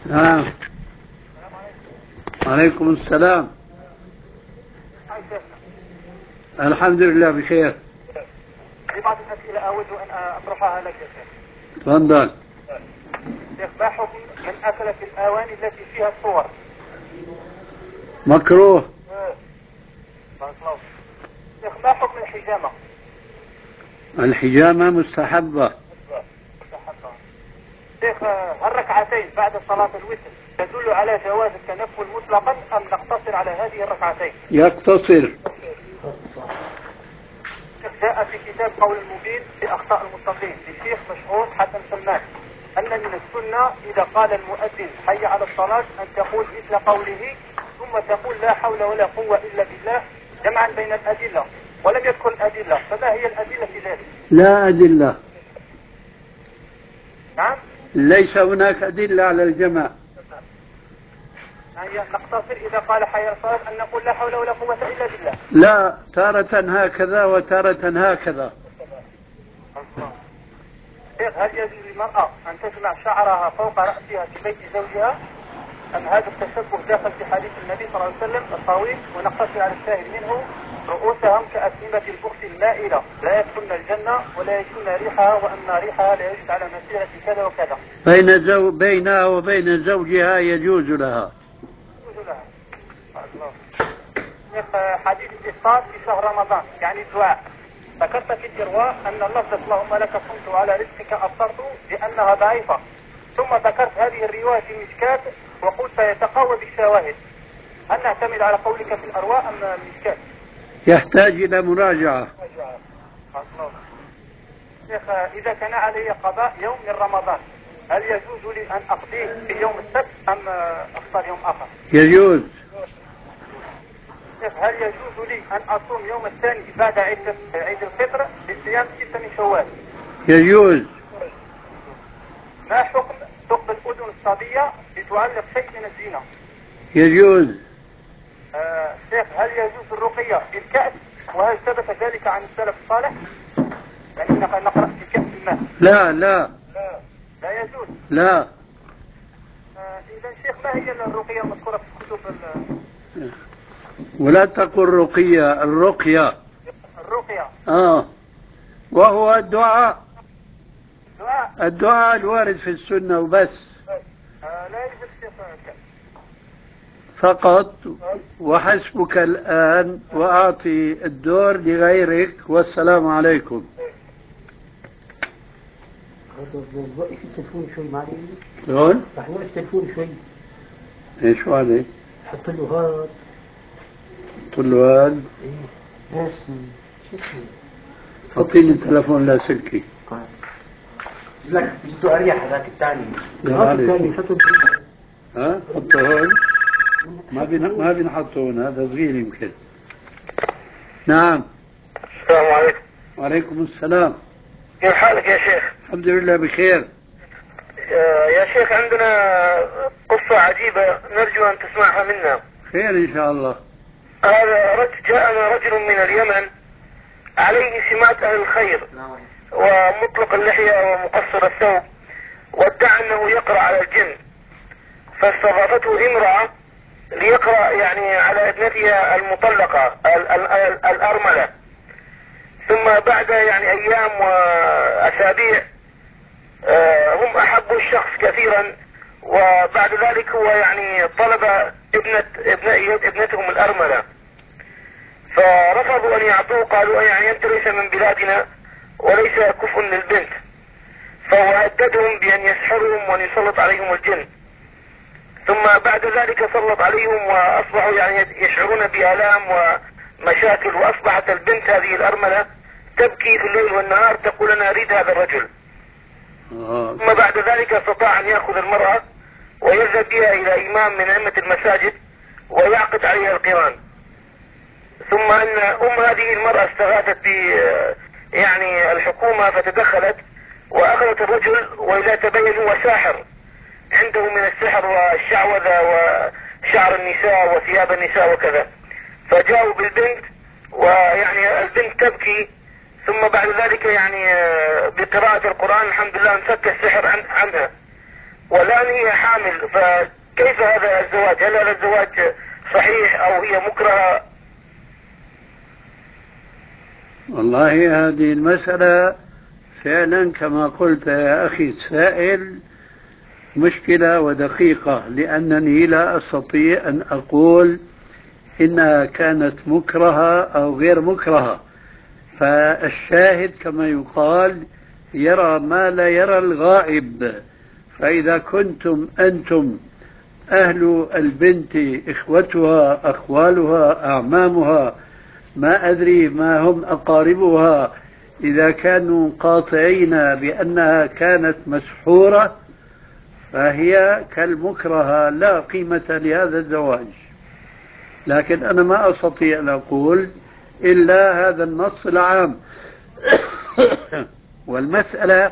نعم. وعليكم السلام. الحمد لله بخير. في بعض الأسئلة أود أن أطرحها لك يا شيخ. تفضل. شيخ، ما حكم من أكل في الأواني التي فيها الصور؟ مكروه. بارك الله فيك. شيخ، ما حكم الحجامة؟ الحجامة مستحبة. شيخ، هل ركعتين بعد صلاة الوتر تدل على جواز التنفل مطلقا أم نقتصر على هذه الركعتين؟ يقتصر. جاء في كتاب قول المبين في أخطاء المصلين للشيخ مشهور حسن سلمان أن من السنة إذا قال المؤذن حي على الصلاة أن تقول مثل قوله ثم تقول لا حول ولا قوة إلا بالله جمعا بين الأدلة، ولم يذكر الأدلة، فما هي الأدلة في ذلك؟ لا أدلة. نعم؟ ليس هناك أدلة على الجمع. يعني نقتصر إذا قال حي على الصلاة أن نقول لا حول ولا قوة إلا بالله. لا، تارة هكذا وتارة هكذا. شيخ، هل يجوز للمرأة أن تجمع شعرها فوق رأسها في بيت زوجها أم هذا التشبه داخل في حديث النبي صلى الله عليه وسلم الطويل ونقتصر على الشاهد منه رؤوسهم كأسنمة البخت المائلة لا يدخلن الجنة ولا يجدن ريحها وأن ريحها لا يجد على مسيرة كذا وكذا. بينها وبين زوجها يجوز لها. يجوز لها. شيخ، حديث الإفطار في شهر رمضان يعني الدعاء، ذكرت في الإرواء أن اللفظ اللهم لك صمت وعلى رزقك أفطرت لأنها ضعيفة، ثم ذكرت هذه الرواية في المشكاة وقلت يتقوى بالشواهد، هل نعتمد على قولك في الأرواء أم المشكاة؟ يحتاج إلى مراجعة. شيخ، إذا كان علي قضاء يوم من رمضان هل يجوز لي أن أقضيه في يوم السبت أم أختار يوم آخر؟ يجوز. شيخ، هل يجوز لي أن أصوم يوم الثاني بعد عيد الفطر بصيام 6 من شوال؟ يجوز. ما حكم ثقب الأذن الصبية لتعلق شيء من الزينة؟ يجوز. شيخ، هل يجوز الرقية بالكأس وهل ثبت ذلك عن السلف الصالح؟ يعني نقرأ في كأس الماء. لا لا لا يجوز. لا. إذا شيخ، ما هي الرقية المذكورة في الكتب؟ ولا تقل رقية، الرقية. الرقية. وهو الدعاء. دعاء. الدعاء الوارد في السنة وبس. لا يوجد شيخ كأس. فقط وحسبك الآن، وأعطي الدور لغيرك، والسلام عليكم. وقف التلفون شوي معلش. شلون؟ رح نوقف التلفون شوي. ايش عليه؟ حط له هاد. حط له هاد. ايه بس شو اسمه؟ اعطيني التلفون لاسلكي. طيب. لك بده اريح هذاك الثاني. هات الثاني حطه. حطه هون. ما بنحطه هون، هذا صغير يمكن. نعم. السلام عليكم. وعليكم السلام. كيف حالك يا شيخ؟ الحمد لله بخير. يا شيخ، عندنا قصة عجيبة نرجو أن تسمعها منا. خير إن شاء الله. هذا جاءنا رجل من اليمن عليه سمات أهل الخير ومطلق اللحية ومقصر الثوب، وادعى أنه يقرأ على الجن، فاستضافته امرأة ليقرأ يعني على ابنتها المطلقة الأرملة. ثم بعد يعني أيام وأسابيع هم أحبوا الشخص كثيرا، وبعد ذلك هو يعني طلب ابنتهم الأرملة، فرفضوا أن يعطوه، قالوا يعني أنت ليس من بلادنا وليس كفء للبنت، فهو هددهم بأن يسحرهم وأن يسلط عليهم الجن. ثم بعد ذلك سلط عليهم وأصبحوا يعني يشعرون بآلام ومشاكل، وأصبحت البنت هذه الأرملة تبكي في الليل والنهار تقول أنا أريد هذا الرجل. ثم بعد ذلك استطاع أن يأخذ المرأة ويذهب بها إلى إمام من أئمة المساجد ويعقد عليها القران. ثم أن هذه المرأة استغاثت ب يعني الحكومة فتدخلت وأخذت الرجل، وإذا تبين هو ساحر، عنده من السحر والشعوذة وشعر النساء وثياب النساء وكذا. فجاءوا بالبنت ويعني البنت تبكي، ثم بعد ذلك يعني بقراءة القرآن الحمد لله انفك السحر عنها. والآن هي حامل، فكيف هذا الزواج؟ هل هذا الزواج صحيح أو هي مكرهة؟ والله هذه المسألة فعلا كما قلت يا أخي السائل مشكلة ودقيقة، لأنني لا أستطيع أن أقول إنها كانت مكرهة أو غير مكرهة. فالشاهد كما يقال يرى ما لا يرى الغائب. فإذا كنتم أنتم أهل البنت إخوتها أخوالها أعمامها ما أدري ما هم أقاربها، إذا كانوا قاطعين بأنها كانت مسحورة فهي كالمكرهة لا قيمة لهذا الزواج. لكن أنا ما أستطيع أن أقول إلا هذا النص العام. والمسألة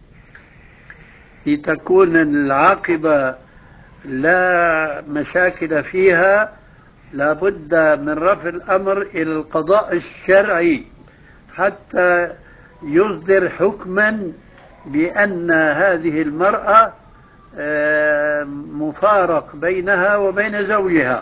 لتكون العاقبة لا مشاكل فيها لابد من رفع الأمر إلى القضاء الشرعي حتى يصدر حكما بأن هذه المرأة مفارق بينها وبين زوجها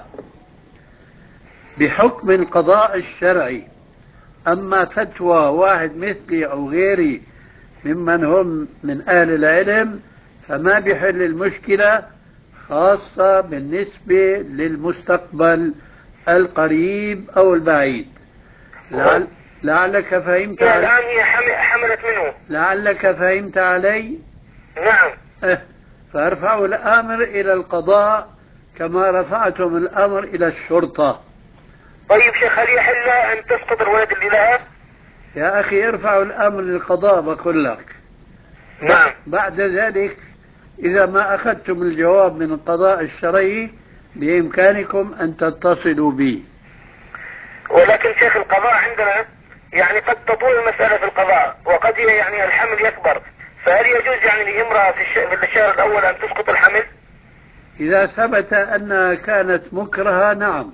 بحكم القضاء الشرعي. أما فتوى واحد مثلي أو غيري ممن هم من أهل العلم فما بيحل المشكلة، خاصة بالنسبة للمستقبل القريب أو البعيد. لعلك فهمت الآن هي حملت منه. لعلك فهمت علي؟ نعم. فارفعوا الأمر إلى القضاء كما رفعتم الأمر إلى الشرطة. طيب شيخ، هل يحل أن تسقط الولد اللي لها؟ يا أخي ارفعوا الأمر للقضاء بقول لك. نعم. بعد ذلك إذا ما أخذتم الجواب من القضاء الشرعي بإمكانكم أن تتصلوا بي. ولكن شيخ القضاء عندنا يعني قد تطول المسألة في القضاء، وقد يعني الحمل يكبر، فهل يجوز يعني لامرأة في الشهر الأول أن تسقط الحمل؟ إذا ثبت أنها كانت مكرهة نعم.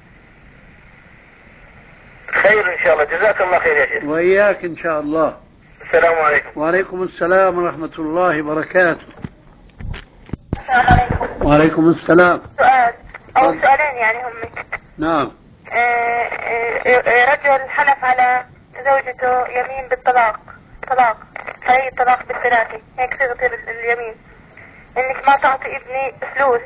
خير إن شاء الله، جزاك الله خير يا شيخ. وإياك إن شاء الله. السلام عليكم. وعليكم السلام ورحمة الله وبركاته. السلام عليكم. وعليكم السلام. سؤال أو سؤالين يعني هم. نعم. رجل حلف على زوجته يمين بالطلاق، علي الطلاق بالثلاثة، هيك صيغة اليمين، انك ما تعطي ابني فلوس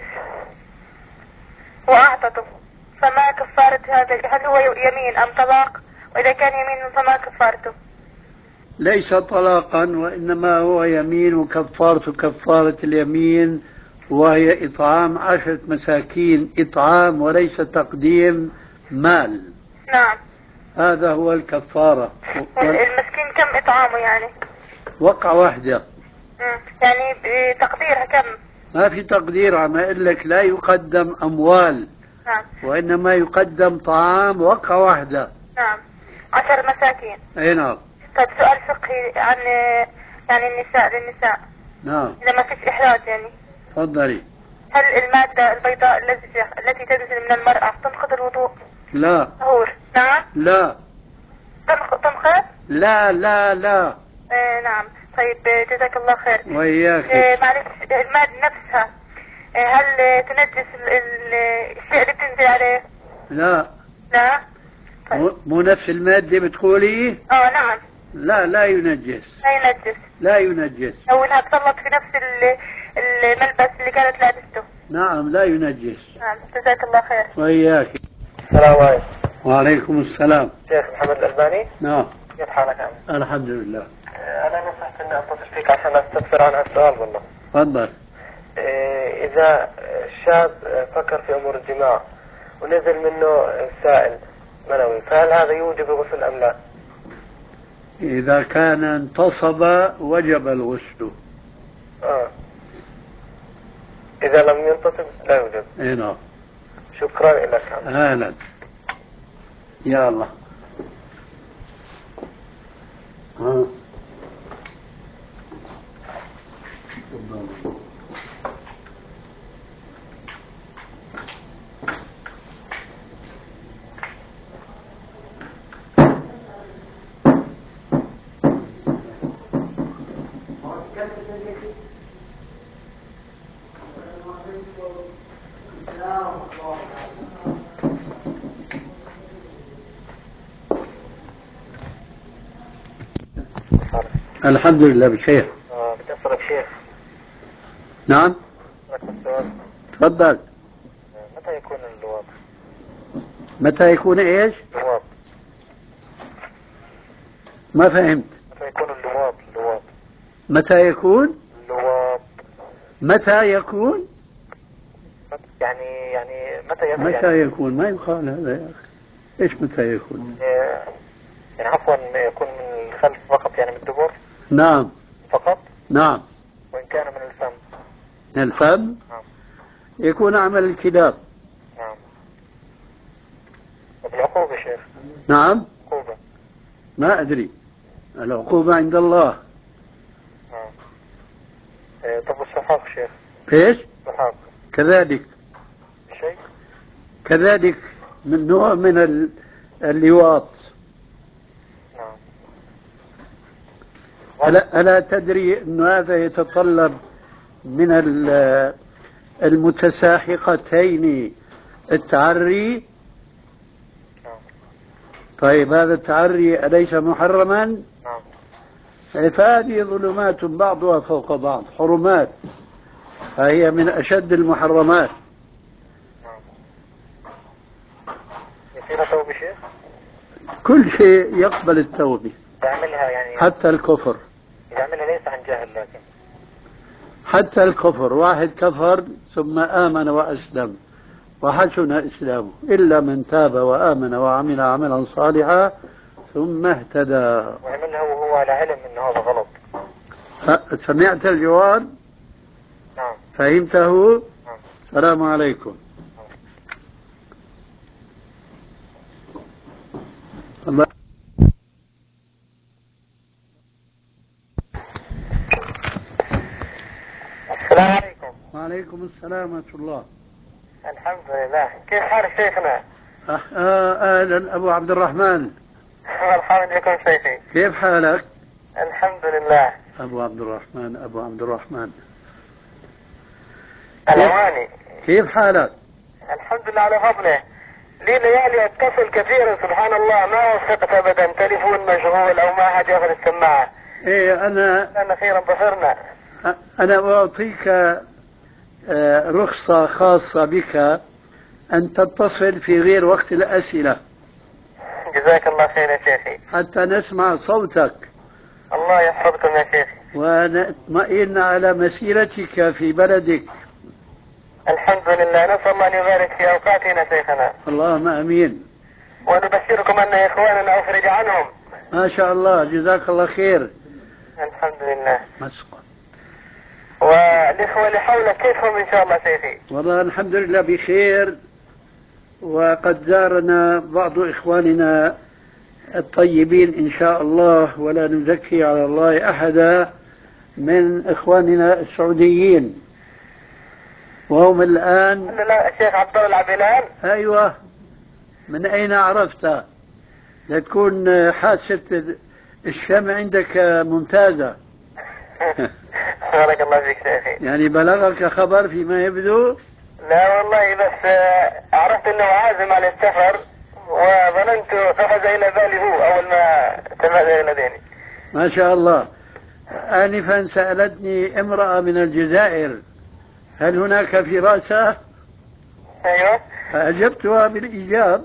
واعطته، فما كفارة هذا؟ هل هو يمين ام طلاق؟ واذا كان يمين فما كفارته؟ ليس طلاقا وإنما هو يمين، وكفارة كفارة اليمين، وهي إطعام 10 مساكين، إطعام وليس تقديم مال. نعم. هذا هو الكفارة. المسكين كم إطعامه يعني؟ وقعة واحدة. يعني بتقديرها كم؟ ما في تقدير، عم أقول لك لا يقدم أموال. نعم. وإنما يقدم طعام وقعة واحدة. نعم. 10 مساكين. أي نعم. طيب سؤال فقهي عن يعني النساء للنساء. نعم. إذا ما فيش إحراج يعني. تفضلي. هل المادة البيضاء التي تنزل من المرأة تنقض الوضوء؟ لا. طهور. نعم. لا. تنقض؟ لا لا لا. نعم. طيب جزاك الله خير. وإياك. معلش، المادة نفسها هل تنجس الشيء اللي بتنزل عليه؟ لا. لا. طيب. مو نفس المادة بتقولي؟ نعم. لا لا ينجس. لا ينجس. لا ينجس. لو انها تسلط في نفس الملبس اللي كانت لابسته. نعم لا ينجس. نعم. جزاك الله خير. وإياك. السلام عليكم. وعليكم السلام. شيخ محمد الألباني. نعم. كيف حالك عم؟ الحمد لله. أنا نصحت إني أتصل فيك عشان أستفسر عن هالسؤال والله. تفضل. إذا شاب فكر في أمور الجماع ونزل منه سائل منوي، فهل هذا يوجب الغسل أم لا؟ إذا كان انتصب وجب الغسل. إذا لم ينتصب لا يوجب. اي نعم. شكرا لك. أهلا. يا الله. حالك؟ الحمد لله بخير. بدي أسألك شيخ. نعم. لك السؤال. تفضل. متى يكون اللواط؟ متى يكون ايش؟ اللواط. ما فهمت. متى يكون اللواط؟ متى يكون؟ اللواط. متى يكون؟ يعني متى يكون؟ متى يكون؟ ما يقال هذا يا أخي. إيش متى يكون؟ يعني عفوا يكون من الخلف فقط، يعني من الدبر نعم. فقط؟ نعم. وإن كان من الفم؟ من الفم؟ نعم. يكون عمل الكلاب. نعم. طب العقوبة شيخ؟ نعم. عقوبة؟ ما أدري، العقوبة عند الله. نعم. طب والسحاق شيخ؟ إيش؟ السحاق كذلك. شيء؟ كذلك من نوع من اللواط. نعم. ألا تدري أن هذا يتطلب من المتساحقتين التعري؟ نعم. طيب هذا التعري أليس محرما؟ نعم. فهذه ظلمات بعضها فوق بعض، حرمات، فهي من أشد المحرمات. نعم. يصير توبة شيخ؟ كل شيء يقبل التوبة، يعملها يعني حتى الكفر. يعملها ليس عن جهل، لكن حتى الكفر، واحد كفر ثم آمن وأسلم وحسن إسلامه، إلا من تاب وآمن وعمل عملا صالحا ثم اهتدى. ويعملها وهو على علم أن هذا غلط. سمعت الجواب؟ نعم. فهمته؟ نعم. السلام عليكم. الله. السلام عليكم. وعليكم السلام ورحمة الله. الحمد لله. كيف حالك شيخنا؟ أهلا أبو عبد الرحمن. مرحبا بكم شيخي. كيف حالك؟ الحمد لله. أبو عبد الرحمن، أبو عبد الرحمن العواني. كيف حالك؟ الحمد لله على فضله. لي ليالي اتصل كثيرا، سبحان الله ما وفقت ابدا، تليفون مشغول او ما حد ياخذ السماعه. إيه لأن اخيرا ظفرنا. أنا أعطيك رخصة خاصة بك أن تتصل في غير وقت الأسئلة. جزاك الله خير يا شيخي. حتى نسمع صوتك. الله يحفظكم يا شيخي. ونطمئن على مسيرتك في بلدك. الحمد لله، نسأل الله أن يبارك في أوقاتنا شيخنا. اللهم أمين. ونبشركم أن إخواننا أفرج عنهم. ما شاء الله، جزاك الله خير. الحمد لله. مسقط. والإخوة اللي حولك كيفهم إن شاء الله شيخي؟ والله الحمد لله بخير، وقد زارنا بعض إخواننا الطيبين إن شاء الله، ولا نزكي على الله أحدا من إخواننا السعوديين، وهم الآن. لا الشيخ عبد الله العبيلان. أيوة. من أين عرفت؟ لتكون حاسة الشم عندك ممتازة. بارك الله فيك شيخي. يعني بلغك خبر فيما يبدو؟ لا والله، بس عرفت انه عازم على السفر، وظننت اخذ الى بالي هو اول ما تبادل لديني. ما شاء الله. آنفا سألتني امرأة من الجزائر هل هناك فراسة؟ ايوه. فأجبتها بالإيجاب،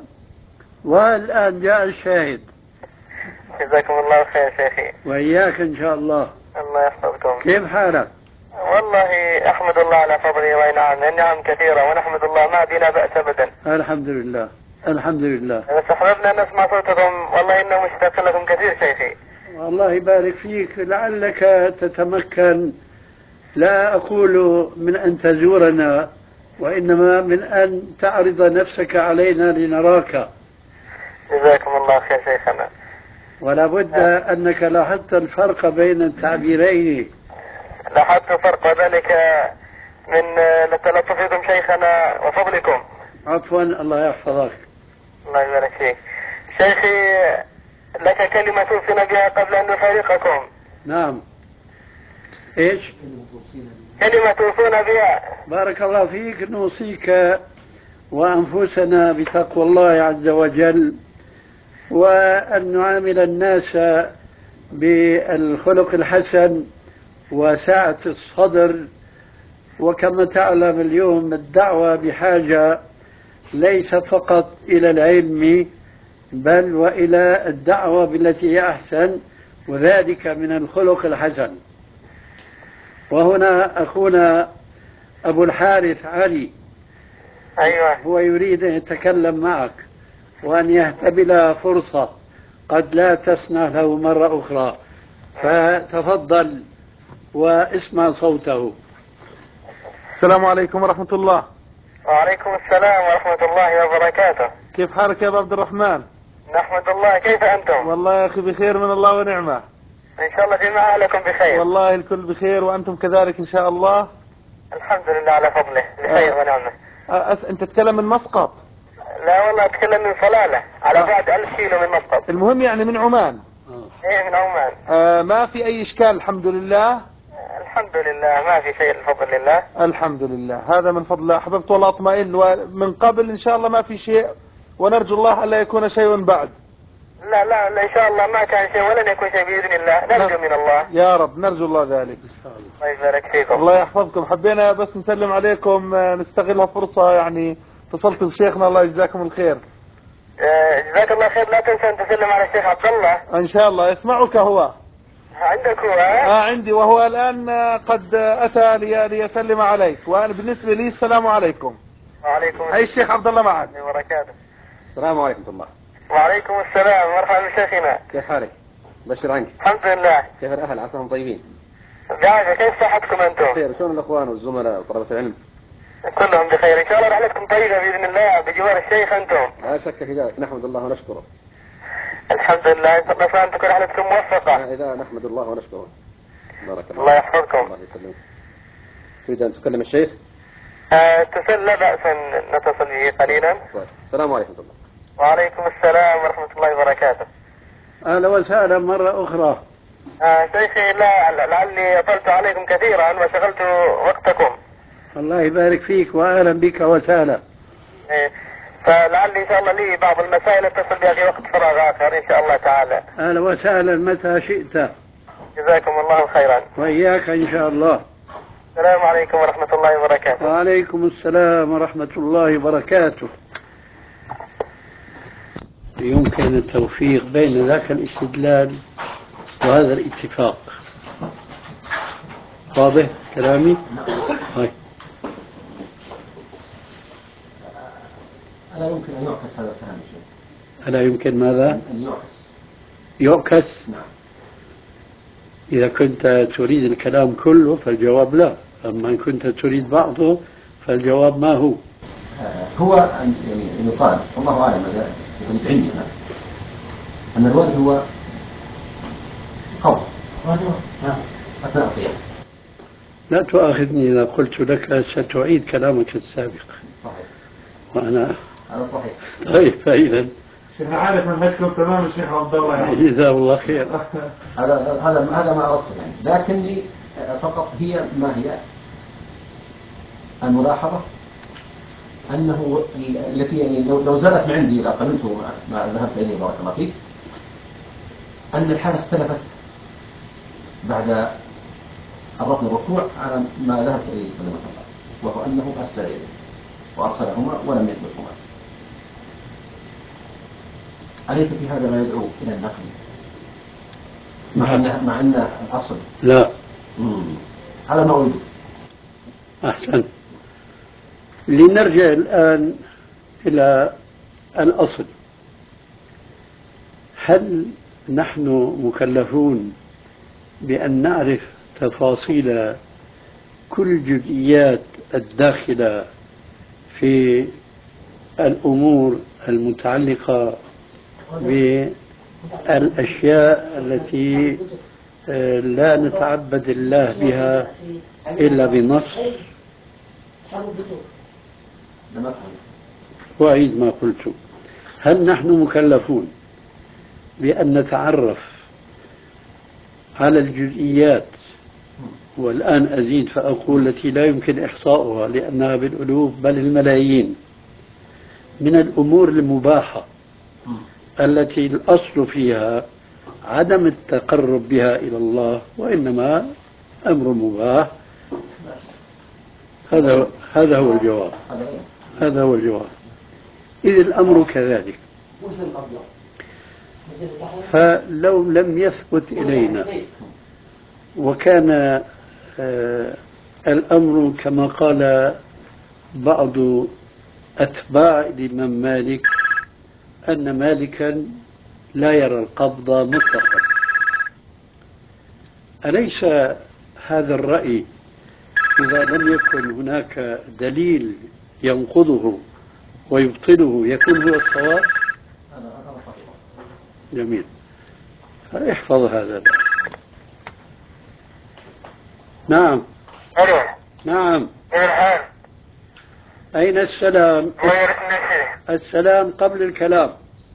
والآن جاء الشاهد. جزاكم الله خير شيخي. وإياك إن شاء الله. الله يحفظكم. كيف حالك؟ والله أحمد الله على فضله وإنعامه، النعم كثيرة ونحمد الله، ما بنا بأس أبدا. الحمد لله، الحمد لله. بس أحببنا أن نسمع صوتكم، والله إنه مشتاق لكم كثير شيخي. الله يبارك فيك. لعلك تتمكن، لا أقول من أن تزورنا، وإنما من أن تعرض نفسك علينا لنراك. جزاكم الله خير شيخنا. ولا بد أنك لاحظت الفرق بين التعبيرين. لاحظت فرق، وذلك من لتلطفكم شيخنا وفضلكم. عفوا، الله يحفظك. الله يبارك فيك شيخي. لك كلمة توصينا بها قبل أن نفارقكم. نعم. إيش؟ كلمة توصينا بها. بارك الله فيك. نوصيك وأنفسنا بتقوى الله عز وجل، وأن نعامل الناس بالخلق الحسن وسعة الصدر. وكما تعلم اليوم الدعوة بحاجة ليس فقط إلى العلم بل وإلى الدعوة بالتي هي أحسن، وذلك من الخلق الحسن. وهنا أخونا أبو الحارث علي أيوة. هو يريد أن يتكلم معك وأن يهتبل فرصة قد لا تسنى له مرة أخرى، فتفضل واسمع صوته. السلام عليكم ورحمة الله. وعليكم السلام ورحمة الله وبركاته. كيف حالك يا أبو عبد الرحمن؟ نحمد الله، كيف أنتم؟ والله يا أخي بخير من الله ونعمة. إن شاء الله جميعا لكم بخير. والله الكل بخير وأنتم كذلك إن شاء الله. الحمد لله على فضله بخير ونعمة. أنت تتكلم من مسقط؟ لا والله أتكلم من صلالة على بعد 1000 كيلو من مسقط. المهم يعني من عمان. إيه من عمان. ما في أي إشكال الحمد لله. الحمد لله ما في شيء بفضل الله. الحمد لله، هذا من فضل الله. أحببت والله أطمئن، ومن قبل إن شاء الله ما في شيء، ونرجو الله ألا يكون شيء بعد. لا لا لا إن شاء الله ما كان شيء ولن يكون شيء بإذن الله، نرجو من الله. يا رب نرجو الله ذلك. الله يبارك فيكم. الله يحفظكم. حبينا بس نسلم عليكم، نستغلها فرصة يعني اتصلت بشيخنا الله يجزاكم الخير. جزاك الله خير. لا تنسى أن تسلم على الشيخ عبد الله. إن شاء الله يسمعك هو. عندك هو؟ عندي، وهو الآن قد أتى ليسلم عليك، وأنا بالنسبة لي السلام عليكم. وعليكم السلام. أي الشيخ عبد الله معك. وبركاته. السلام عليكم ورحمة الله. وعليكم السلام، مرحبا بشيخنا. كيف حالك؟ بشر عنك. الحمد لله. كيف الأهل عساهم طيبين؟ بعافية. كيف صحتكم أنتم؟ بخير. شلون الأخوان والزملاء وطلبة العلم؟ كلهم بخير إن شاء الله. رحلتكم طيبة بإذن الله بجوار الشيخ أنتم. لا شك في ذلك، نحمد الله ونشكره. الحمد لله. نسأل أن تكون رحلتكم موفقة. إذا نحمد الله ونشكره. بارك الله. الله يحفظكم. الله يسلمك. تريد أن تكلم الشيخ؟ اتصل لا بأس أن نتصل به قليلا. طيب. السلام عليكم ورحمة الله. وعليكم السلام ورحمة الله وبركاته. أهلا وسهلا مرة أخرى. شيخي لعلي أطلت عليكم كثيرا وشغلت وقتكم. الله يبارك فيك وأهلا بك وسهلا. فلعلي إن شاء الله لي بعض المسائل اتصل بها في وقت فراغ آخر إن شاء الله تعالى. أهلا وسهلا متى شئت. جزاكم الله خيرا. وإياك إن شاء الله. السلام عليكم ورحمة الله وبركاته. وعليكم السلام ورحمة الله وبركاته. يمكن التوفيق بين ذاك الاستدلال وهذا الاتفاق. واضح كلامي؟ طيب. ألا يمكن أن يعكس هذا الكلام يا شيخ؟ ألا يمكن ماذا؟ أن يعكس. يعكس؟ نعم. إذا كنت تريد الكلام كله فالجواب لا، أما إن كنت تريد بعضه فالجواب ما هو؟ هو أن يعني يقال والله أعلم هذا يكون عندنا أن الوارد هو قول أثناء القيام. لا تؤاخذني إذا قلت لك ستعيد كلامك السابق. صحيح. وأنا هذا صحيح. طيب فإذا شيخنا عارف منهجكم تمام الشيخ عبد الله يعني. جزاه الله خير. هذا ما أردت يعني، لكني فقط هي ما هي الملاحظة أنه التي يعني لو زالت من عندي إذا قبلت ما ذهبت إليه بارك الله فيك، أن الحالة اختلفت بعد الركن الركوع على ما ذهبت إليه صلى الله عليه وسلم، وهو أنه أسفل إليه وأرسلهما ولم يثبتهما. أليس في هذا ما يدعو إلى النقل مع أن الأصل لا. هذا ما أريد. أحسن. لنرجع الآن إلى الأصل. هل نحن مكلفون بأن نعرف تفاصيل كل جزئيات الداخلة في الأمور المتعلقة بالأشياء التي لا نتعبد الله بها إلا بنص؟ وأعيد ما قلت. هل نحن مكلفون بأن نتعرف على الجزئيات، والآن أزيد فأقول التي لا يمكن إحصاؤها لأنها بالألوف بل الملايين، من الأمور المباحة التي الأصل فيها عدم التقرب بها إلى الله، وإنما أمر مباح. هذا هو الجواب. هذا هو الجواب. إذ الأمر كذلك. فلو لم يثبت إلينا وكان الأمر كما قال بعض أتباع الإمام مالك أن مالكا لا يرى القبض مطلقا، أليس هذا الرأي إذا لم يكن هناك دليل ينقضه ويبطله يكون هو الصواب؟ جميل، احفظ هذا. نعم. نعم. أين السلام؟ السلام قبل الكلام.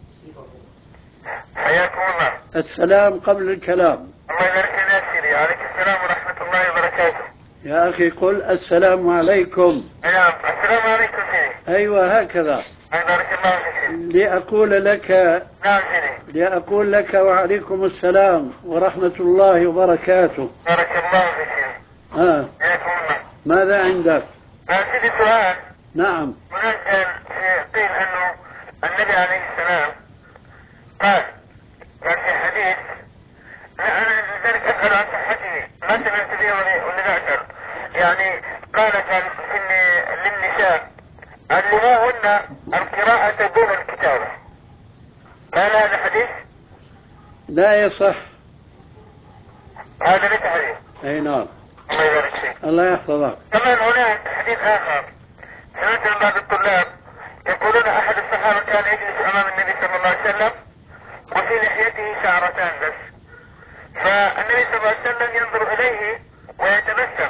حياكم الله. السلام قبل الكلام. الله يبارك فيك سيدي. عليك السلام ورحمة الله وبركاته. يا أخي قل السلام عليكم. نعم السلام عليكم سيدي. أيوة هكذا. بارك الله فيك. لأقول لك. نعم سيدي. لأقول لك وعليكم السلام ورحمة الله وبركاته. بارك الله فيك سيدي. حياكم الله. ماذا عندك؟ سيدي سؤال. نعم. هناك قيل أنه النبي عليه السلام قال في حديث، لا أنا لذلك أسأل عن صحته، ما سمعت به ولا أسأل، يعني قال للنساء علموهن القراءة دون الكتابة، قال هذا حديث؟ لا يصح. هذا ليس حديث. أي نعم. الله يبارك فيك. الله يحفظك. كمان هناك حديث آخر سمعت من بعض الطلاب يقولون أحد الصحابة كان يجلس أمام النبي صلى الله عليه وسلم وفي لحيته شعرتان بس، فالنبي صلى الله عليه وسلم ينظر إليه ويتبسم،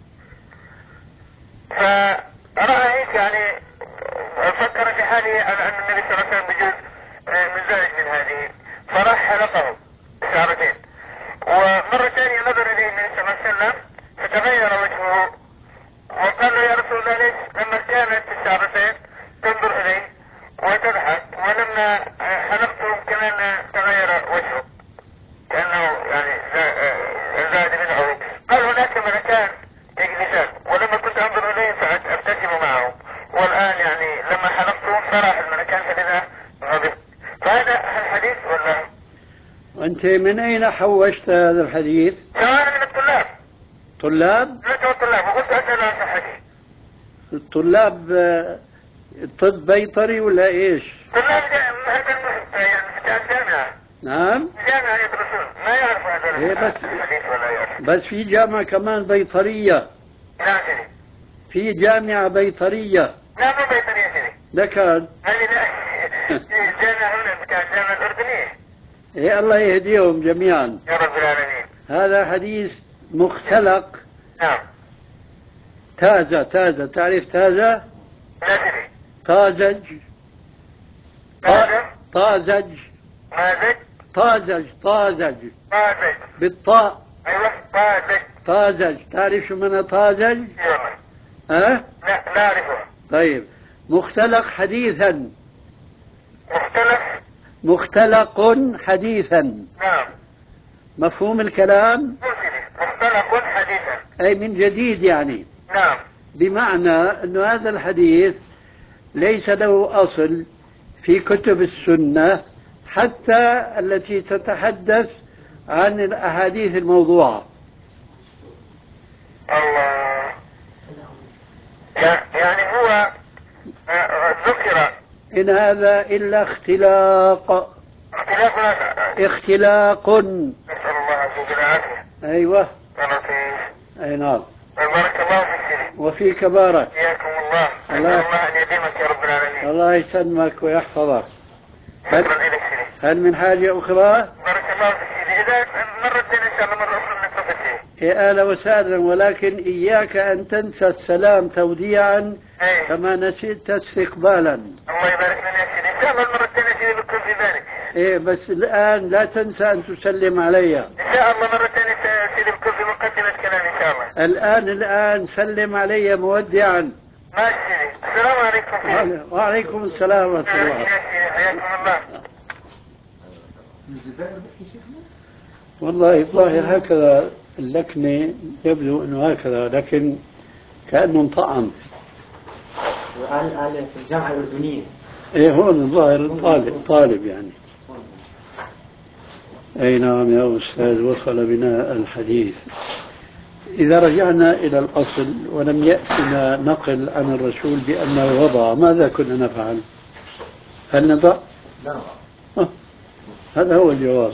فرأى هيك يعني فكر في حاله أن النبي صلى الله عليه وسلم بجوز مزدوج من هذه، فراح حلقه شعرتين، ومرة ثانية نظر إليه النبي صلى الله عليه وسلم فتغير وجهه وقال له يا رسول الله ليش لما كانت الشعرتين تنظر إلي وتضحك ولما حلقتهم كمان تغير وجهه كأنه يعني زاد منه. قال هناك ملكان يجلسان ولما كنت أنظر إليه فأبتسم معه، والآن يعني لما حلقتهم فرح الملكان فلذا غضبت. فهذا الحديث ولا؟ وأنت من أين حوشت هذا الحديث؟ سواء من الطلاب. طلاب؟ لا طلاب، وقلت أسأل عن صحته. الطلاب طب بيطري ولا إيش؟ طلاب هذا يعني جامعة. نعم؟ جامعة يدرسون ما يعرفوا هذا إيه الحديث ولا يعرف. بس في جامعة كمان بيطرية. نعم سيدي. في جامعة بيطرية. لا مو بيطرية سيدي. لكن هذه الجامعة هنا بتاع الجامعة الأردنية. إيه الله يهديهم جميعا. يا رب العالمين. هذا حديث مختلق. نعم. تازة تعرف تازة؟ لا سيدي. طازج. طازج. طازج بالطاء. ايوه طازج. تعرف شو معنى طازج؟ لا لا اعرفه. طيب مختلق حديثا. مختلق حديثا. نعم. مفهوم الكلام؟ مختلق حديثا أي من جديد يعني. نعم. بمعنى أن هذا الحديث ليس له أصل في كتب السنة حتى التي تتحدث عن الأحاديث الموضوعة. الله. يعني هو ذكر إن هذا إلا اختلاق. اختلاق. نسأل الله عز وجل العافية. أيوة. أي نعم. بارك الله فيك. وفيك بارك. حياكم الله. الله أن يديمك يا رب العالمين. الله يسلمك ويحفظك. شكرا لك سيدي. هل من حاجة أخرى؟ بارك الله فيك سيدي. إذا مرة إن شاء الله مرة أخرى نتصل فيه. يا أهلا وسهلا، ولكن إياك أن تنسى السلام توديعا كما نسيت استقبالا. الله يبارك لنا يا سيدي. إن شاء الله المرة الثانية سيدي بكون في ذلك. إيه بس الآن لا تنسى أن تسلم علي. إن شاء الله مرة ثانية سيدي بكون في مقدمة كلام إن شاء الله. الآن سلم علي مودعا. ماشي سيدي. السلام عليكم. وعليكم السلام ورحمة الله. حياكم الله. والله الظاهر هكذا اللكنة يبدو أنه هكذا، لكن كأنه انطعم. وقال في الجامعة الأردنية. إيه هون الظاهر طالب يعني. أي نعم يا أستاذ، وصل بنا الحديث. إذا رجعنا إلى الأصل ولم يأتنا نقل عن الرسول بأنه وضع، ماذا كنا نفعل؟ هل نضع؟ لا نضع. هذا هو الجواب.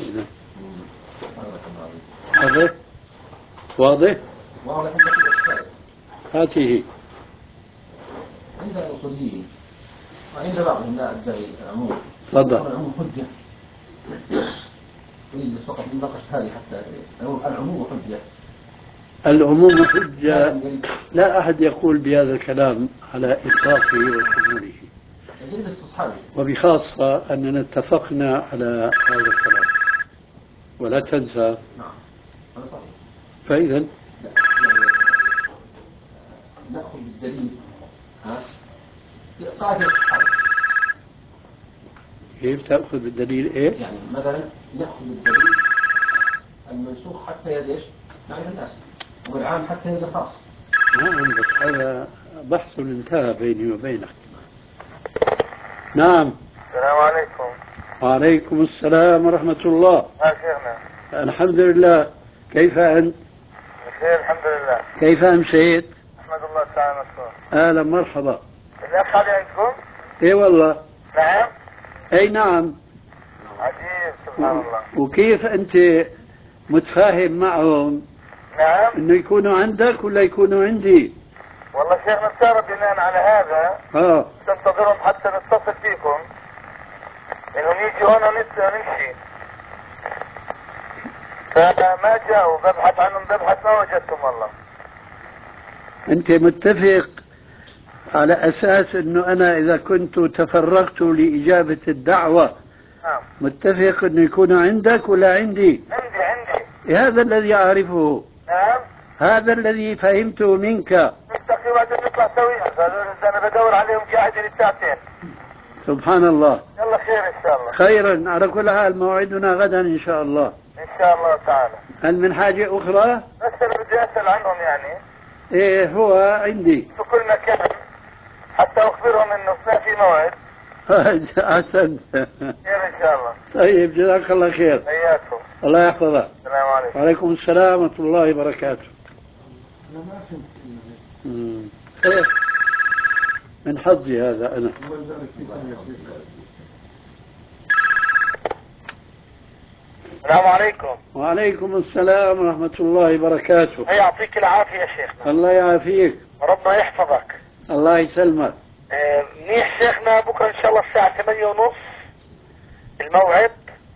هذا واضح؟ واضح أنت في الإشكال. هاته عند الأصوليين وعند بعضهم لا أدعي العموم. تفضل. العموم حجة. أريد فقط نناقش هذه حتى العموم حجة. العموم حجة، لا أحد يقول بهذا الكلام على إطلاقه وشموله، وبخاصة أننا اتفقنا على هذا الكلام ولا تنسى. فإذا نأخذ بالدليل قاعدة الصحابة. كيف تأخذ بالدليل إيه؟ يعني مثلا نأخذ بالدليل المنسوخ حتى يدش نعرف الناس، والعام حتى يد خاص. نعم، بس هذا بحث انتهى بيني وبينك. نعم. السلام عليكم. وعليكم السلام ورحمة الله. شيخنا. الحمد لله، كيف أنت؟ بخير الحمد لله. كيف أمسيت؟ أحمد الله تعالى مسؤول. أهلا مرحبا. الأخ علي عندكم؟ إيه والله. نعم. أي نعم. عجيب سبحان الله. وكيف أنت متفاهم معهم؟ نعم. إنه يكونوا عندك ولا يكونوا عندي؟ والله شيخنا استغرب بناء على هذا. تنتظرهم حتى نتصل فيكم انهم يجوا هنا نمشي، فما جاءوا. ببحث عنهم ببحث ما وجدتم والله. أنت متفق على أساس أنه أنا إذا كنت تفرغت لإجابة الدعوة نعم. متفق أنه يكونوا عندك ولا عندي؟ عندي. هذا الذي أعرفه. نعم. هذا الذي فهمته منك. نستقي وبعدين نطلع سويا. أنا بدور عليهم قاعدين ساعتين. سبحان الله. يلا خير إن شاء الله. خيرا، على كل حال موعدنا غدا إن شاء الله. إن شاء الله تعالى. هل من حاجة أخرى؟ بس أنا بدي أسأل عنهم يعني. إيه هو عندي. في كل مكان حتى أخبرهم إنه ما في موعد. أحسنت. خير إن شاء الله. طيب جزاك الله خير. حياكم. الله يحفظك. السلام عليكم. وعليكم السلام ورحمة الله وبركاته. خير، من حظي هذا أنا. السلام عليكم. وعليكم السلام ورحمة الله وبركاته. يعطيك العافية يا شيخنا. الله يعافيك. ربنا يحفظك. الله يسلمك. منيح شيخنا، بكرة إن شاء الله الساعة 8:30 الموعد.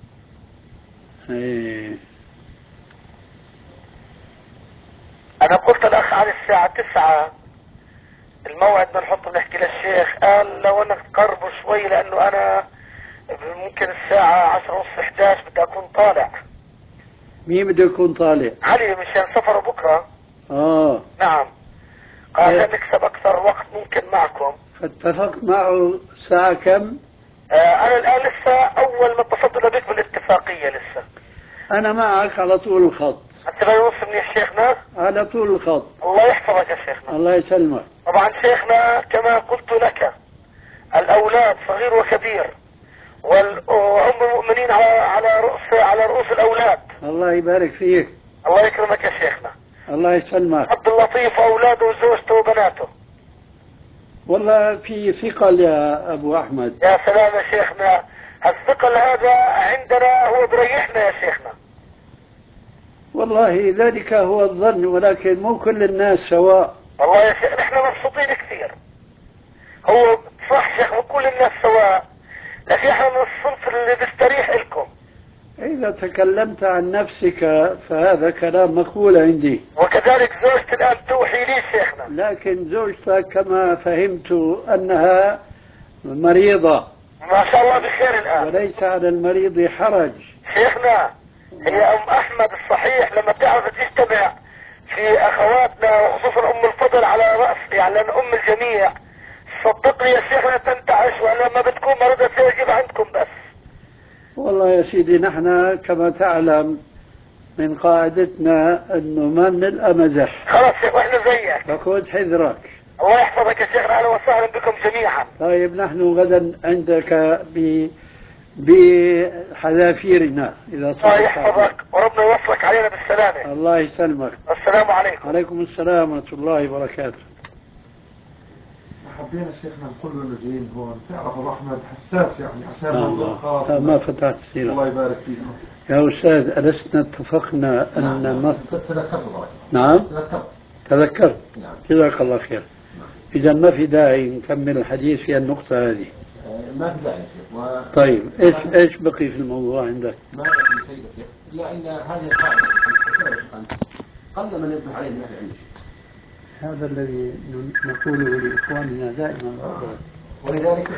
أنا قلت الأخ على الساعة 9 الموعد بنحطه بنحكي للشيخ، قال لو أنك تقربوا شوي لأنه أنا ممكن الساعة 10:30 11 بدي أكون طالع. مين بده يكون طالع؟ علي مشان سفره بكرة. نعم. قال نكسب أكثر وقت ممكن معكم. فاتفقت معه الساعة كم؟ أنا الآن لسه أول ما اتصلت بك بالاتفاقية لسه. أنا معك على طول الخط. أنت لا يوصل مني شيخنا؟ على طول الخط. الله يحفظك يا شيخنا. الله يسلمك. طبعا شيخنا كما قلت لك الأولاد صغير وكبير، وأم المؤمنين على رؤوس الأولاد. الله يبارك فيك. الله يكرمك يا شيخنا. الله يسلمك. عبد اللطيف وأولاده وزوجته وبناته. والله في ثقل يا أبو أحمد. يا سلام يا شيخنا، الثقل هذا عندنا هو بريحنا يا شيخنا. والله ذلك هو الظن، ولكن مو كل الناس سواء. والله يا شيخ نحن مبسوطين كثير. هو صح شيخ كل الناس سواء، لكن احنا من الصنف اللي بيستريح لكم. إذا تكلمت عن نفسك فهذا كلام مقبول عندي. وكذلك زوجتي الآن توحي لي شيخنا. لكن زوجتك كما فهمت أنها مريضة. ما شاء الله بخير الآن. وليس على المريض حرج. شيخنا هي أم أحمد الصحيح لما تعرف تجتمع في أخواتنا وخصوصا أم الفضل على رأس يعني أم الجميع، صدقني يا شيخنا تنتعش، ولما بتكون مريضة سيجيب عندكم بس. والله يا سيدي نحن كما تعلم من قاعدتنا انه ما بنلقى مزح. خلاص شيخ واحنا زيك. فخذ حذرك. الله يحفظك يا شيخ، اهلا وسهلا بكم جميعا. طيب نحن غدا عندك بحذافيرنا اذا صح. الله يحفظك وربنا يوصلك علينا بالسلامة. الله يسلمك. السلام عليكم. عليكم السلام ورحمة الله وبركاته. حبينا شيخنا نقول له انه جايين هون، تعرف ابو احمد حساس يعني عشان موضوع خاص. ما فتحت السيرة. الله يبارك فيكم. يا أستاذ ألسنا اتفقنا أن مصر. تذكرت. نعم تذكرت. نعم. جزاك الله خير. إذا ما في داعي نكمل الحديث في النقطة هذه. ما في داعي طيب ايش بقي في الموضوع عندك؟ ما بقي شيء الا ان هذه القاعده قل من يفتح عليه من اهل العلم. هذا الذي نقوله لاخواننا دائما. ولذلك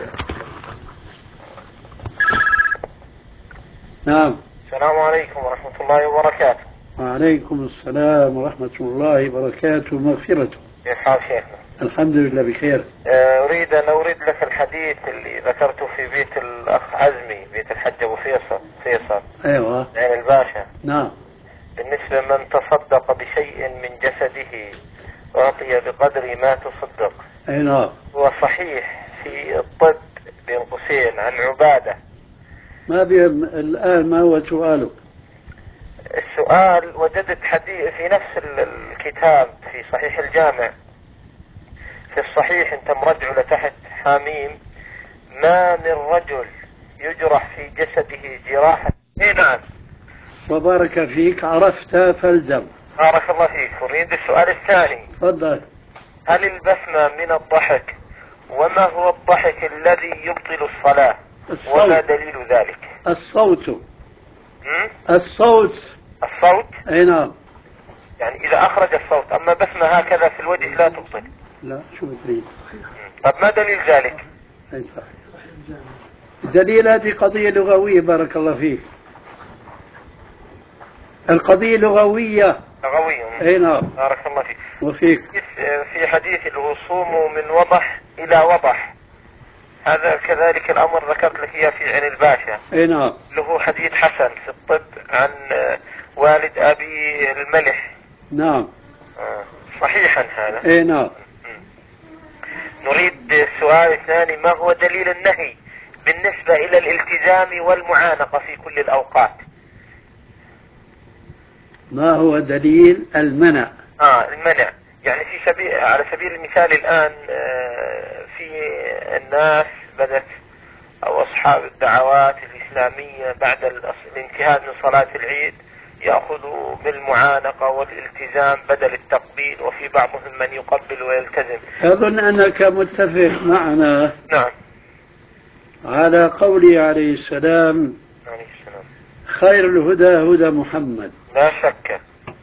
نعم. السلام عليكم ورحمة الله وبركاته. وعليكم السلام ورحمة الله وبركاته ومغفرته. كيف حال شيخنا؟ الحمد لله بخير. أريد لك الحديث اللي ذكرته في بيت الأخ عزمي، بيت الحج أبو فيصل. أيوة. عين الباشا. نعم. بالنسبة من تصدق بشيء من جسده أعطي بقدر ما تصدق. أي نعم. هو صحيح في الطب بين قوسين عن عبادة. ما بهم الآن ما هو سؤالك؟ السؤال وجدت حديث في نفس الكتاب في صحيح الجامع، في الصحيح انت مرجع لتحت حاميم، ما من رجل يجرح في جسده جراحة. نعم. وبارك فيك، عرفت فالزم. بارك الله فيك. أريد السؤال الثاني. تفضل. هل البسمة من الضحك؟ وما هو الضحك الذي يبطل الصلاة؟ وما دليل ذلك؟ الصوت. الصوت. الصوت؟ اي نعم. يعني إذا أخرج الصوت، أما بسمة هكذا في الوجه لا تبطل. لا شو تريد؟ طب ما دليل ذلك؟ أي صحيح. الدليل هذه قضية لغوية. بارك الله فيك. القضية لغوية. لغوية. اي نعم. بارك الله فيك. وفيك. في حديث اللي صوموا من وضح إلى وضح، هذا كذلك الأمر ذكرت لك إياه في عين الباشا. اي نعم. له حديث حسن في الطب عن والد أبي الملح. نعم. صحيحا هذا. اي نعم. نريد السؤال الثاني، ما هو دليل النهي بالنسبة إلى الالتزام والمعانقة في كل الأوقات؟ ما هو دليل المنع؟ المنع، يعني على سبيل المثال الآن في الناس بدأت أو أصحاب الدعوات الإسلامية بعد الانتهاء من صلاة العيد يأخذوا بالمعانقة والالتزام بدل التقبيل، وفي بعضهم من يقبل ويلتزم. أظن أنك متفق معنا. نعم. على قوله عليه السلام: عليه السلام. خير الهدى هدى محمد. لا شك.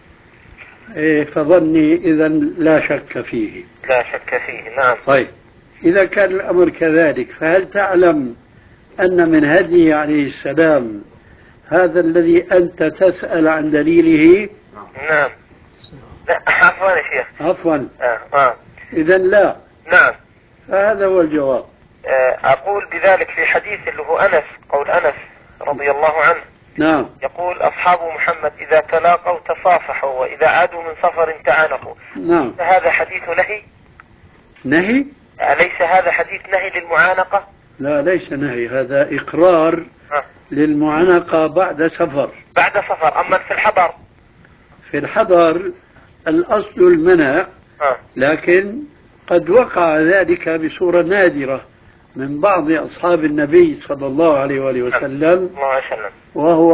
فظني إذا لا شك فيه. لا شك فيه. نعم. طيب إذا كان الأمر كذلك، فهل تعلم أن من هديه عليه السلام هذا الذي أنت تسأل عن دليله؟ نعم. لا عفوا يا شيخ. عفوا. آه. إذا لا. نعم. فهذا هو الجواب. أقول بذلك في حديث اللي هو أنس، قول أنس رضي الله عنه. نعم. يقول أصحاب محمد إذا تلاقوا تصافحوا وإذا عادوا من سفر تعانقوا. نعم. هذا حديث نهي؟ نهي؟ أليس هذا حديث نهي للمعانقة؟ لا ليس نهي، هذا إقرار للمعانقة بعد سفر. بعد سفر. أما في الحضر؟ في الحضر الأصل المنع، لكن قد وقع ذلك بصورة نادرة من بعض أصحاب النبي صلى الله عليه وآله وسلم، وهو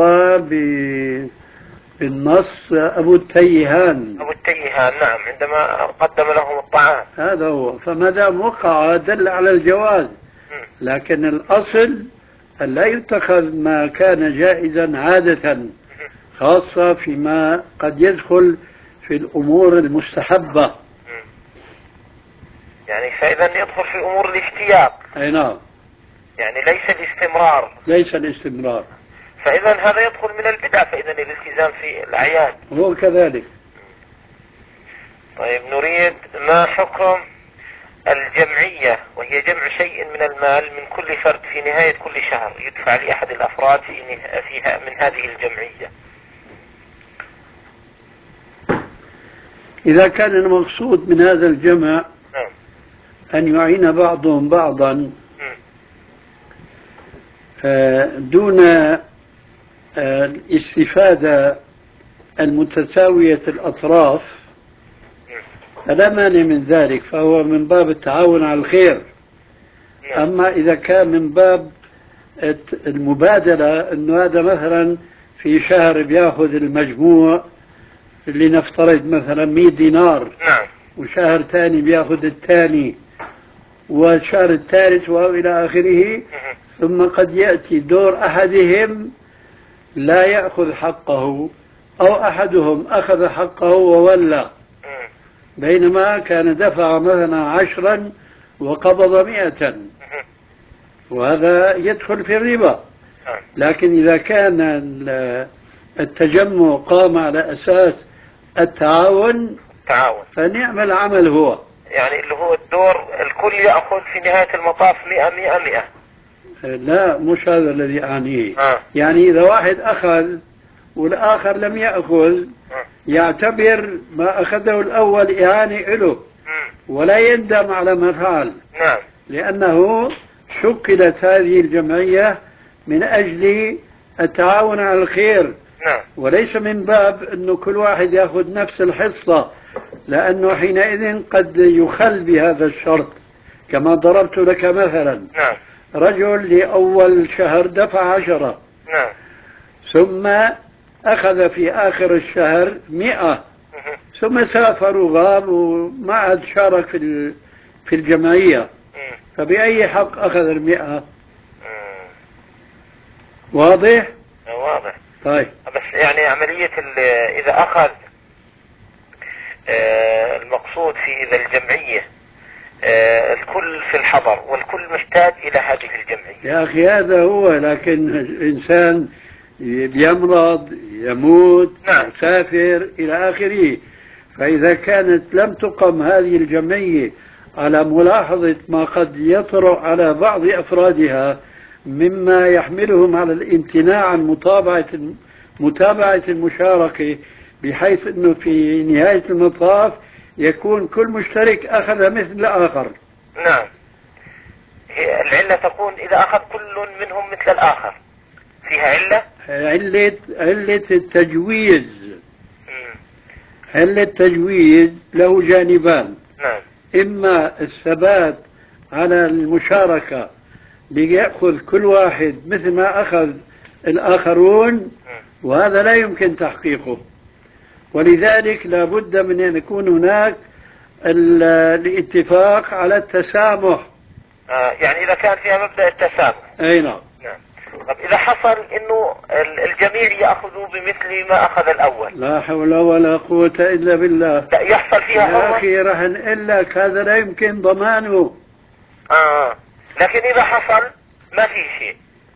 بالنص أبو التيهان. أبو التيهان نعم، عندما قدم لهم الطعام. هذا هو. فما دام وقع دل على الجواز، لكن الأصل أن لا يتخذ ما كان جائزا عادة، خاصة فيما قد يدخل في الأمور المستحبة. يعني فإذا يدخل في أمور الاشتياق. أي نعم. يعني ليس الاستمرار. ليس الاستمرار. فإذا هذا يدخل من البدع، فإذا الالتزام في الأعياد. هو كذلك. طيب نريد ما حكم الجمعية، وهي جمع شيء من المال من كل فرد في نهاية كل شهر يدفع لأحد الأفراد فيها من هذه الجمعية. إذا كان المقصود من هذا الجمع نعم. أن يعين بعضهم بعضا دون الاستفادة المتساوية الأطراف فلا مانع من ذلك، فهو من باب التعاون على الخير. أما إذا كان من باب المبادلة، أنه هذا مثلا في شهر بياخذ المجموع اللي نفترض مثلا 100 دينار، نعم. وشهر ثاني بياخذ الثاني والشهر الثالث وإلى آخره، ثم قد يأتي دور أحدهم لا يأخذ حقه، أو أحدهم أخذ حقه وولى، بينما كان دفع مثلا 10 وقبض 100، وهذا يدخل في الربا. لكن إذا كان التجمع قام على أساس التعاون فنعم العمل هو، يعني اللي هو الدور الكل يأخذ في نهاية المطاف 100 100 100. لا، مش هذا الذي أعنيه. يعني إذا واحد أخذ والآخر لم يأخذ يعتبر ما أخذه الأول إعانة له ولا يندم على ما فعل. نعم. لأنه شكلت هذه الجمعية من أجل التعاون على الخير. نعم. وليس من باب أنه كل واحد يأخذ نفس الحصة، لأنه حينئذ قد يخل بهذا الشرط. كما ضربت لك مثلا، نعم. رجل لأول شهر دفع 10، نعم. ثم أخذ في آخر الشهر 100، ثم سافر وغاب وما عاد شارك في الجمعية، فبأي حق أخذ 100؟ واضح؟ واضح. طيب. بس يعني عملية إذا أخذ المقصود في إذا الجمعية الكل في الحضر والكل محتاج إلى هذه الجمعية. يا أخي هذا هو، لكن الإنسان يمرض، يموت، نعم. يسافر إلى آخره. فإذا كانت لم تقم هذه الجمعية على ملاحظة ما قد يطرأ على بعض أفرادها مما يحملهم على الامتناع عن متابعة المشاركة، بحيث أنه في نهاية المطاف يكون كل مشترك أخذ مثل الآخر. نعم. العلة تكون إذا أخذ كل منهم مثل الآخر، فيها علة؟ علة التجويز. علة التجويز له جانبان. نعم. إما الثبات على المشاركة ليأخذ كل واحد مثل ما أخذ الآخرون، وهذا لا يمكن تحقيقه، ولذلك لا بد من أن يكون هناك الاتفاق على التسامح. يعني إذا كان فيها مبدأ التسامح. أي نعم. نعم. طب إذا حصل إنه الجميع يأخذوا بمثل ما أخذ الأول؟ لا حول ولا قوة إلا بالله. لا يحصل فيها حرمة؟ يا أخي راح نقول لك هذا لا يمكن ضمانه. لكن إذا حصل ما في شيء.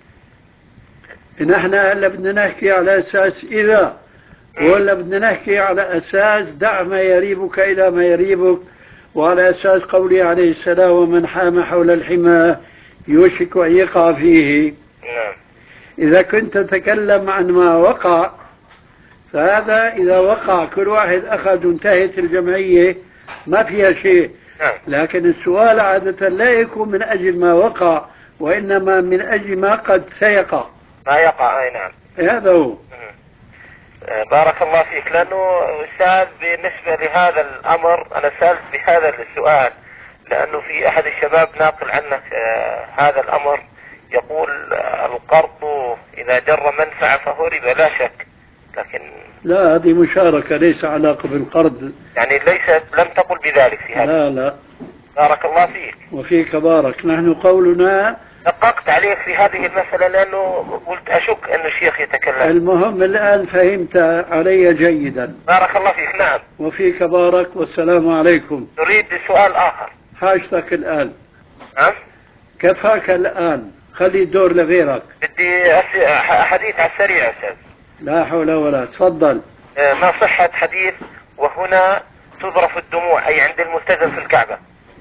نحن هلا بدنا نحكي على أساس إذا، ولا بدنا نحكي على أساس دع ما يريبك إلى ما يريبك، وعلى أساس قوله عليه السلام ومن حام حول الحمى يوشك أن يقع فيه. إذا كنت تتكلم عن ما وقع فهذا إذا وقع كل واحد أخذ وانتهت الجمعية ما فيها شيء. لكن السؤال عادة لا يكون من أجل ما وقع، وإنما من أجل ما قد سيقع. ما يقع. أي نعم. هذا هو. بارك الله فيك. لأنه أستاذ بالنسبة لهذا الأمر أنا سألت بهذا السؤال لأنه في أحد الشباب ناقل عنك هذا الأمر، يقول القرض إذا جر منفعة فهو ربا لا شك، لكن لا هذه مشاركة ليس علاقة بالقرض. يعني لم تقل بذلك في هذا. لا. بارك الله فيك. وفيك بارك. نحن قولنا دققت عليك في هذه المسألة لأنه قلت أشك أن الشيخ يتكلم. المهم الآن فهمت علي جيدا. بارك الله فيك. نعم. وفيك بارك، والسلام عليكم. نريد سؤال آخر. حاجتك الآن. نعم. كفاك الآن، خلي الدور لغيرك. بدي حديث على السريع أستاذ. لا حول ولا. تفضل. ما صحة حديث وهنا تذرف الدموع أي عند الملتزم في الكعبة؟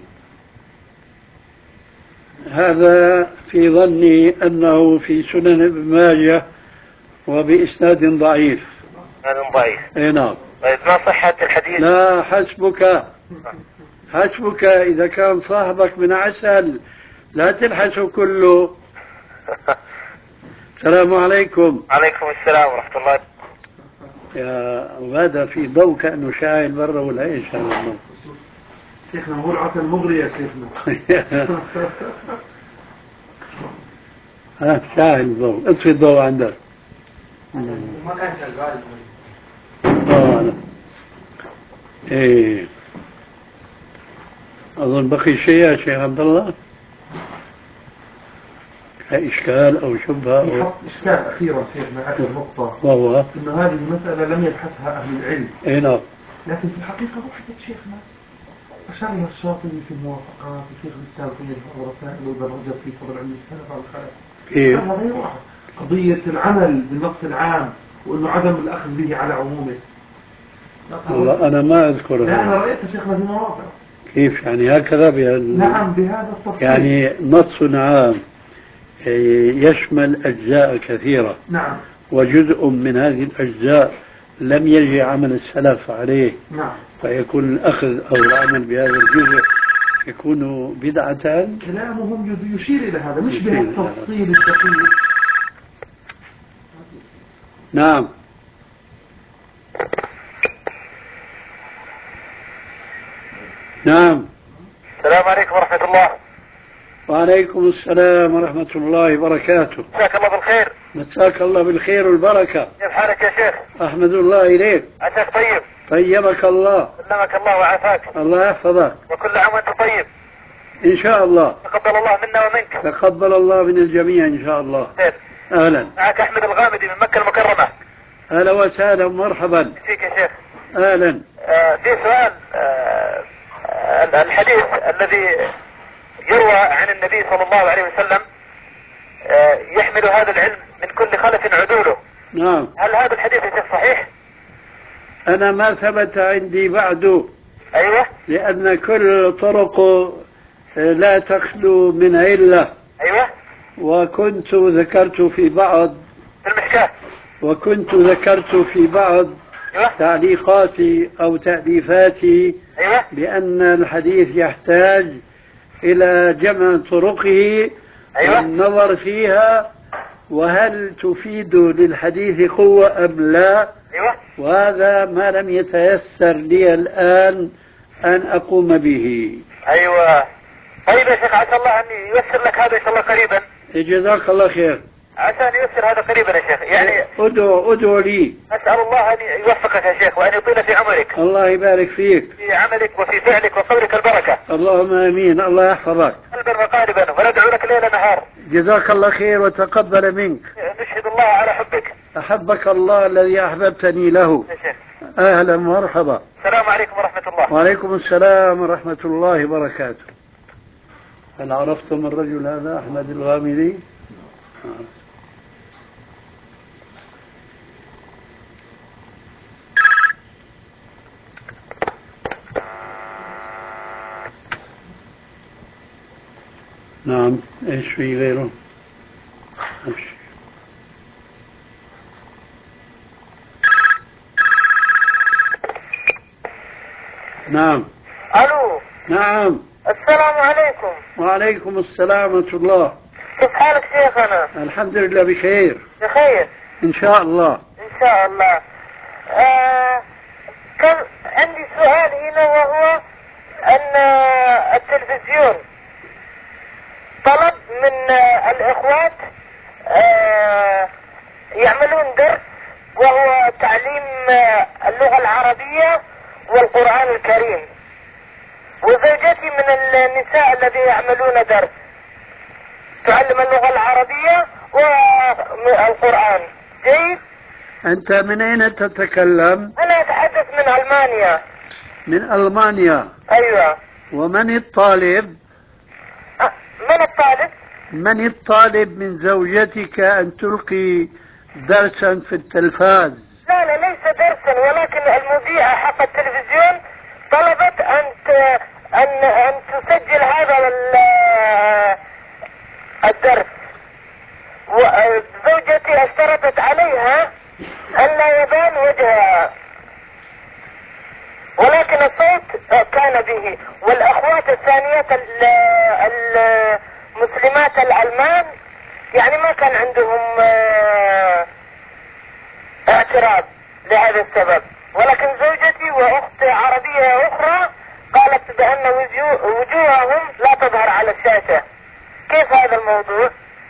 هذا في ظني أنه في سنن ابن ماجه وبإسناد ضعيف. هذا ضعيف. اي نعم. طيب ما صحة الحديث؟ لا، حسبك إذا كان صاحبك من عسل لا تلحسه كله. السلام عليكم. عليكم السلام ورحمة الله. يا وهذا في ضوء كأنه شاعل برا ولا ايش هذا الضوء؟ شيخنا هو العسل مغري يا شيخنا. ها شاعل الضوء، اطفي الضوء عندك. ما كان شغال. ايه اظن بقي شيء يا شيخ عبد الله؟ إشكال أو شبهة أو يحط إشكال أخيرا شيخنا آخر نقطة، وهو إنه هذه المسألة لم يبحثها أهل العلم. أي نعم. لكن في الحقيقة وحدة شيخنا أشار لها الشاطبي في الموافقات وشيخ الإسلام في الرسائل وابن رجب في فضل علم السلف على الخلف. كيف؟ هذا يوحد قضية العمل بالنص العام وإنه عدم الأخذ به على عمومه. والله أنا ما أذكر لا أنا هذا. رأيت شيخنا في مواقع. كيف يعني هكذا نعم بهذا التفصيل. يعني نص عام يشمل أجزاء كثيرة. نعم. وجزء من هذه الأجزاء لم يجي عمل السلف عليه. نعم. فيكون الأخذ أو العمل بهذا الجزء يكون بدعة. كلامهم يشير إلى هذا مش بهالتفصيل الدقيق. نعم. نعم. السلام عليكم ورحمة الله. وعليكم السلام ورحمة الله وبركاته. مساك الله بالخير. مساك الله بالخير والبركة. كيف حالك يا شيخ؟ أحمد الله إليك. عساك طيب. طيبك الله. سلمك الله وعافاك. الله يحفظك. وكل عام وانت طيب. إن شاء الله. تقبل الله منا ومنك. تقبل الله من الجميع إن شاء الله. خير. أهلا. معك أحمد الغامدي من مكة المكرمة. أهلا وسهلا ومرحبا. فيك يا شيخ. أهلا. في سؤال. الحديث الذي يروى عن النبي صلى الله عليه وسلم يحمل هذا العلم من كل خلف عدوله. نعم. هل هذا الحديث يا شيخ صحيح؟ أنا ما ثبت عندي بعد. أيوة. لأن كل طرق لا تخلو من علة. أيوة. وكنت ذكرت في بعض في المشكاة. وكنت ذكرت في بعض أيوة. تعليقاتي أو تأليفاتي. أيوة. بأن الحديث يحتاج إلى جمع طرقه. أيوة. والنظر فيها وهل تفيد للحديث قوة أم لا. أيوة. وهذا ما لم يتيسر لي الآن أن أقوم به. أيوة. طيب يا شيخ عسى الله أن ييسر لك هذا إن شاء الله قريبا. جزاك الله خير. عسى أن ييسر هذا قريبا يا شيخ يعني. ادعو لي. أسأل الله أن يوفقك يا شيخ وأن يطيل في عمرك. الله يبارك فيك. في عملك وفي فعلك وقولك البركة. اللهم آمين. الله يحفظك. قلبا وقالبا وندعو لك ليل نهار. جزاك الله خير وتقبل منك. نشهد الله على حبك. أحبك الله الذي أحببتني له. يا شيخ. أهلا ومرحبا. السلام عليكم ورحمة الله. وعليكم السلام ورحمة الله وبركاته. هل عرفتم الرجل هذا أحمد الغامدي؟ نعم. ايش في غيره؟ نعم. الو. نعم. السلام عليكم. وعليكم السلام ورحمة الله. كيف حالك شيخنا؟ الحمد لله بخير. بخير. إن شاء الله. إن شاء الله. كان عندي سؤال هنا وهو أن التلفزيون طلب من الإخوات يعملون درس وهو تعليم اللغة العربية والقرآن الكريم، وزوجتي من النساء الذي يعملون درس تعلم اللغة العربية والقرآن. جيد. أنت من أين تتكلم؟ أنا أتحدث من ألمانيا. من ألمانيا. أيوة. ومن الطالب؟ من الطالب؟ من الطالب من زوجتك أن تلقي درسا في التلفاز؟ لا لا ليس درسا، ولكن المذيعة حق التلفزيون طلبت أن تسجل هذا الدرس، وزوجتي اشترطت عليها أن لا يبان وجهها. ولكن الصوت كان به. والأخوات الثانيات المسلمات الألمان يعني ما كان عندهم اعتراض لهذا السبب. ولكن زوجتي وأخت عربية أخرى قالت بأن وجوههم لا تظهر على الشاشة. كيف هذا الموضوع؟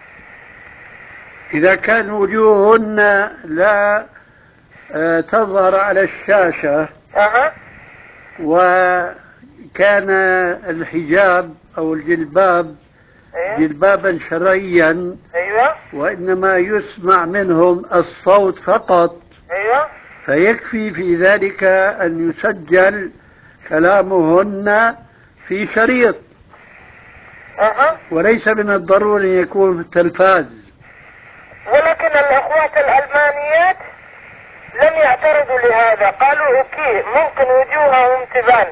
إذا كان وجوههن لا تظهر على الشاشة وكان الحجاب أو الجلباب جلبابا شرعيا وإنما يسمع منهم الصوت فقط فيكفي في ذلك أن يسجل كلامهن في شريط وليس من الضروري أن يكون في التلفاز. ولكن الأخوات الألمانيات لم يعترضوا لهذا، قالوا اوكي ممكن وجوههم تبان.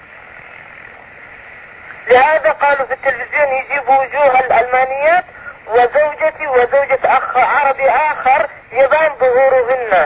لهذا قالوا في التلفزيون يجيبوا وجوه الألمانيات وزوجتي وزوجة أخ عربي آخر يبان ظهورهن.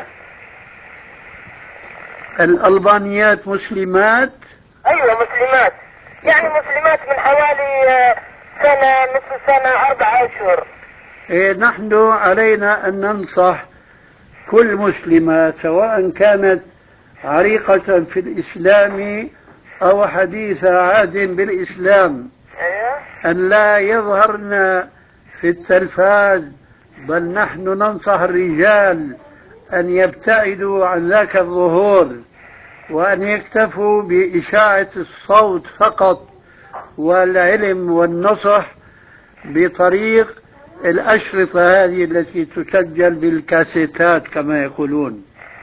الألبانيات مسلمات؟ أيوة مسلمات، يعني مسلمات من حوالي سنة نصف سنة 4 أشهر. نحن علينا أن ننصح كل مسلمة سواء كانت عريقة في الإسلام أو حديث عهد بالإسلام أن لا يظهرن في التلفاز، بل نحن ننصح الرجال أن يبتعدوا عن ذاك الظهور وأن يكتفوا بإشاعة الصوت فقط والعلم والنصح بطريق الأشرطة هذه التي تسجل بالكاسيتات كما يقولون،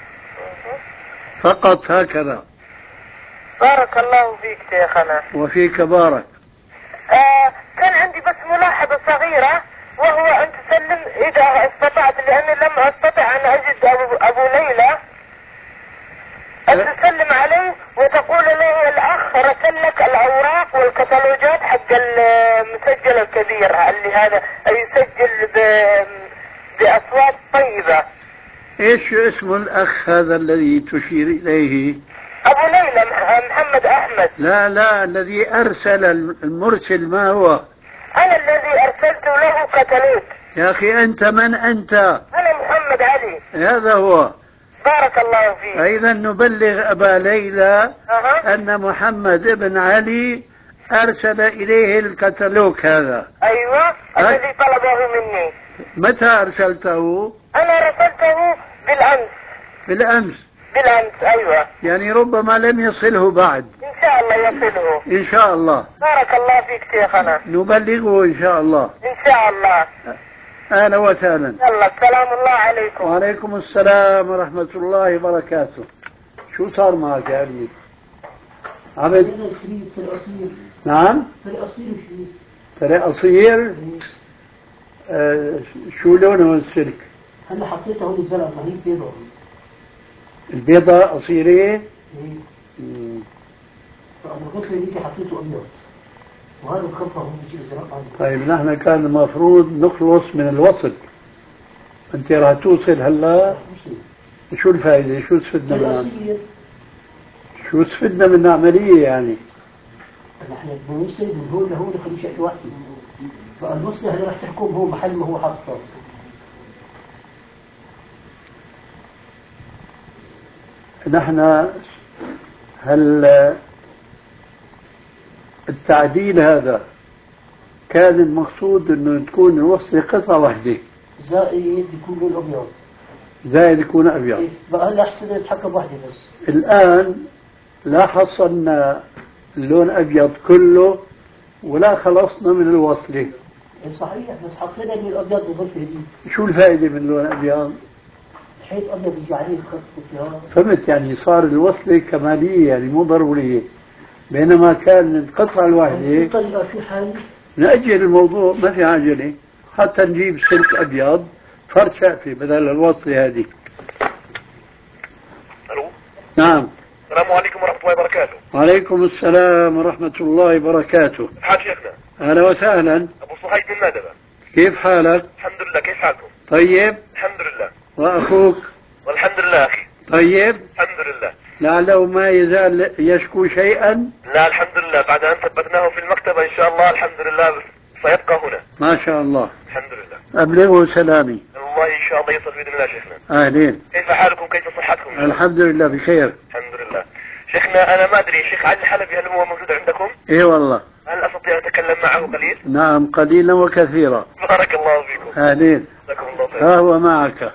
فقط هكذا. بارك الله فيك شيخنا. وفيك بارك. كان عندي بس ملاحظة صغيرة، وهو أن تسلم إذا استطعت، لأني لم أستطع أن أجد أبو ليلى، أن تسلم عليه وتقول له الأخ رسل لك الأوراق والكتالوجات حق المسجل الكبير اللي هذا يسجل بأصوات طيبة. إيش اسم الأخ هذا الذي تشير إليه؟ أبو ليلى محمد أحمد. لا الذي أرسل المرسل ما هو؟ أنا الذي أرسلت له كتالوج. يا أخي أنت من أنت؟ أنا محمد علي. هذا هو. بارك الله فيك. أيضا نبلغ أبا ليلى أن محمد ابن علي أرسل إليه الكتالوج هذا. أيوة الذي طلبه مني. متى أرسلته؟ أنا رسلته بالأمس. أيوة. يعني ربما لم يصله بعد. إن شاء الله يصله. إن شاء الله. بارك الله فيك شيخنا. نبلغه إن شاء الله. إن شاء الله. أهلا وسهلا. يلا السلام الله عليكم. وعليكم السلام ورحمة الله وبركاته. شو صار معك يا ابني؟ عمل؟ في الأصيل. نعم؟ في الأصيل طريق قصير؟ شو لونه السلك؟ هلا حطيته هون الزرع هي بيضة. البيضة قصيرة؟ فالغفل اللي حطيته أبيض. وهذا الخطة هون بيجي الزرع. طيب نحن كان المفروض نخلص من الوصل. أنت راح توصل هلا؟ شو الفائدة؟ شو استفدنا منها؟ شو استفدنا من العملية يعني؟ نحن بنوصل من هون لهون خلي شيء واحد. فالوصلة اللي راح تحكم هو محل ما هو حاطه. نحن هل التعديل هذا كان المقصود انه تكون الوصلة قطعة واحدة زائد يكون لون ابيض. زائد يكون ابيض. إيه؟ بقى هلا احسن نتحكم واحدة بس. الان لا حصلنا اللون ابيض كله ولا خلصنا من الوصلة. إيه صحيح، بس حطينا من الابيض بغرفة دي. شو الفائدة من اللون الابيض؟ حيث ابيض يجي عليه الخط. فهمت؟ يعني صار الوصلة كمالية يعني مو ضرورية، بينما كان القطعة الواحدة في طريقة في حال نأجل الموضوع، ما في عجلة، حتى نجيب سلك أبيض فرد شقفة بدل الوصلة هذه. ألو. نعم. السلام عليكم ورحمة الله وبركاته. وعليكم السلام ورحمة الله وبركاته. حاج شيخنا. أهلا وسهلا. أبو صهيب من مادبة. كيف حالك؟ الحمد لله، كيف حالكم؟ طيب. الحمد لله. وأخوك؟ والحمد لله أخي. طيب. الحمد لله. لعله ما يزال يشكو شيئا. لا الحمد لله، بعد أن ثبتناه في المكتبة إن شاء الله الحمد لله سيبقى هنا. ما شاء الله. الحمد لله. أبلغه سلامي. الله إن شاء الله يصل بإذن الله شيخنا. أهلين. كيف حالكم؟ كيف صحتكم؟ الحمد لله بخير. الحمد لله. شيخنا أنا ما أدري شيخ علي الحلبي هل هو موجود عندكم؟ إيه والله. هل أستطيع أن أتكلم معه قليل؟ نعم قليلا وكثيرا. بارك الله فيكم. أهلين. جزاكم الله خير. ها هو معك.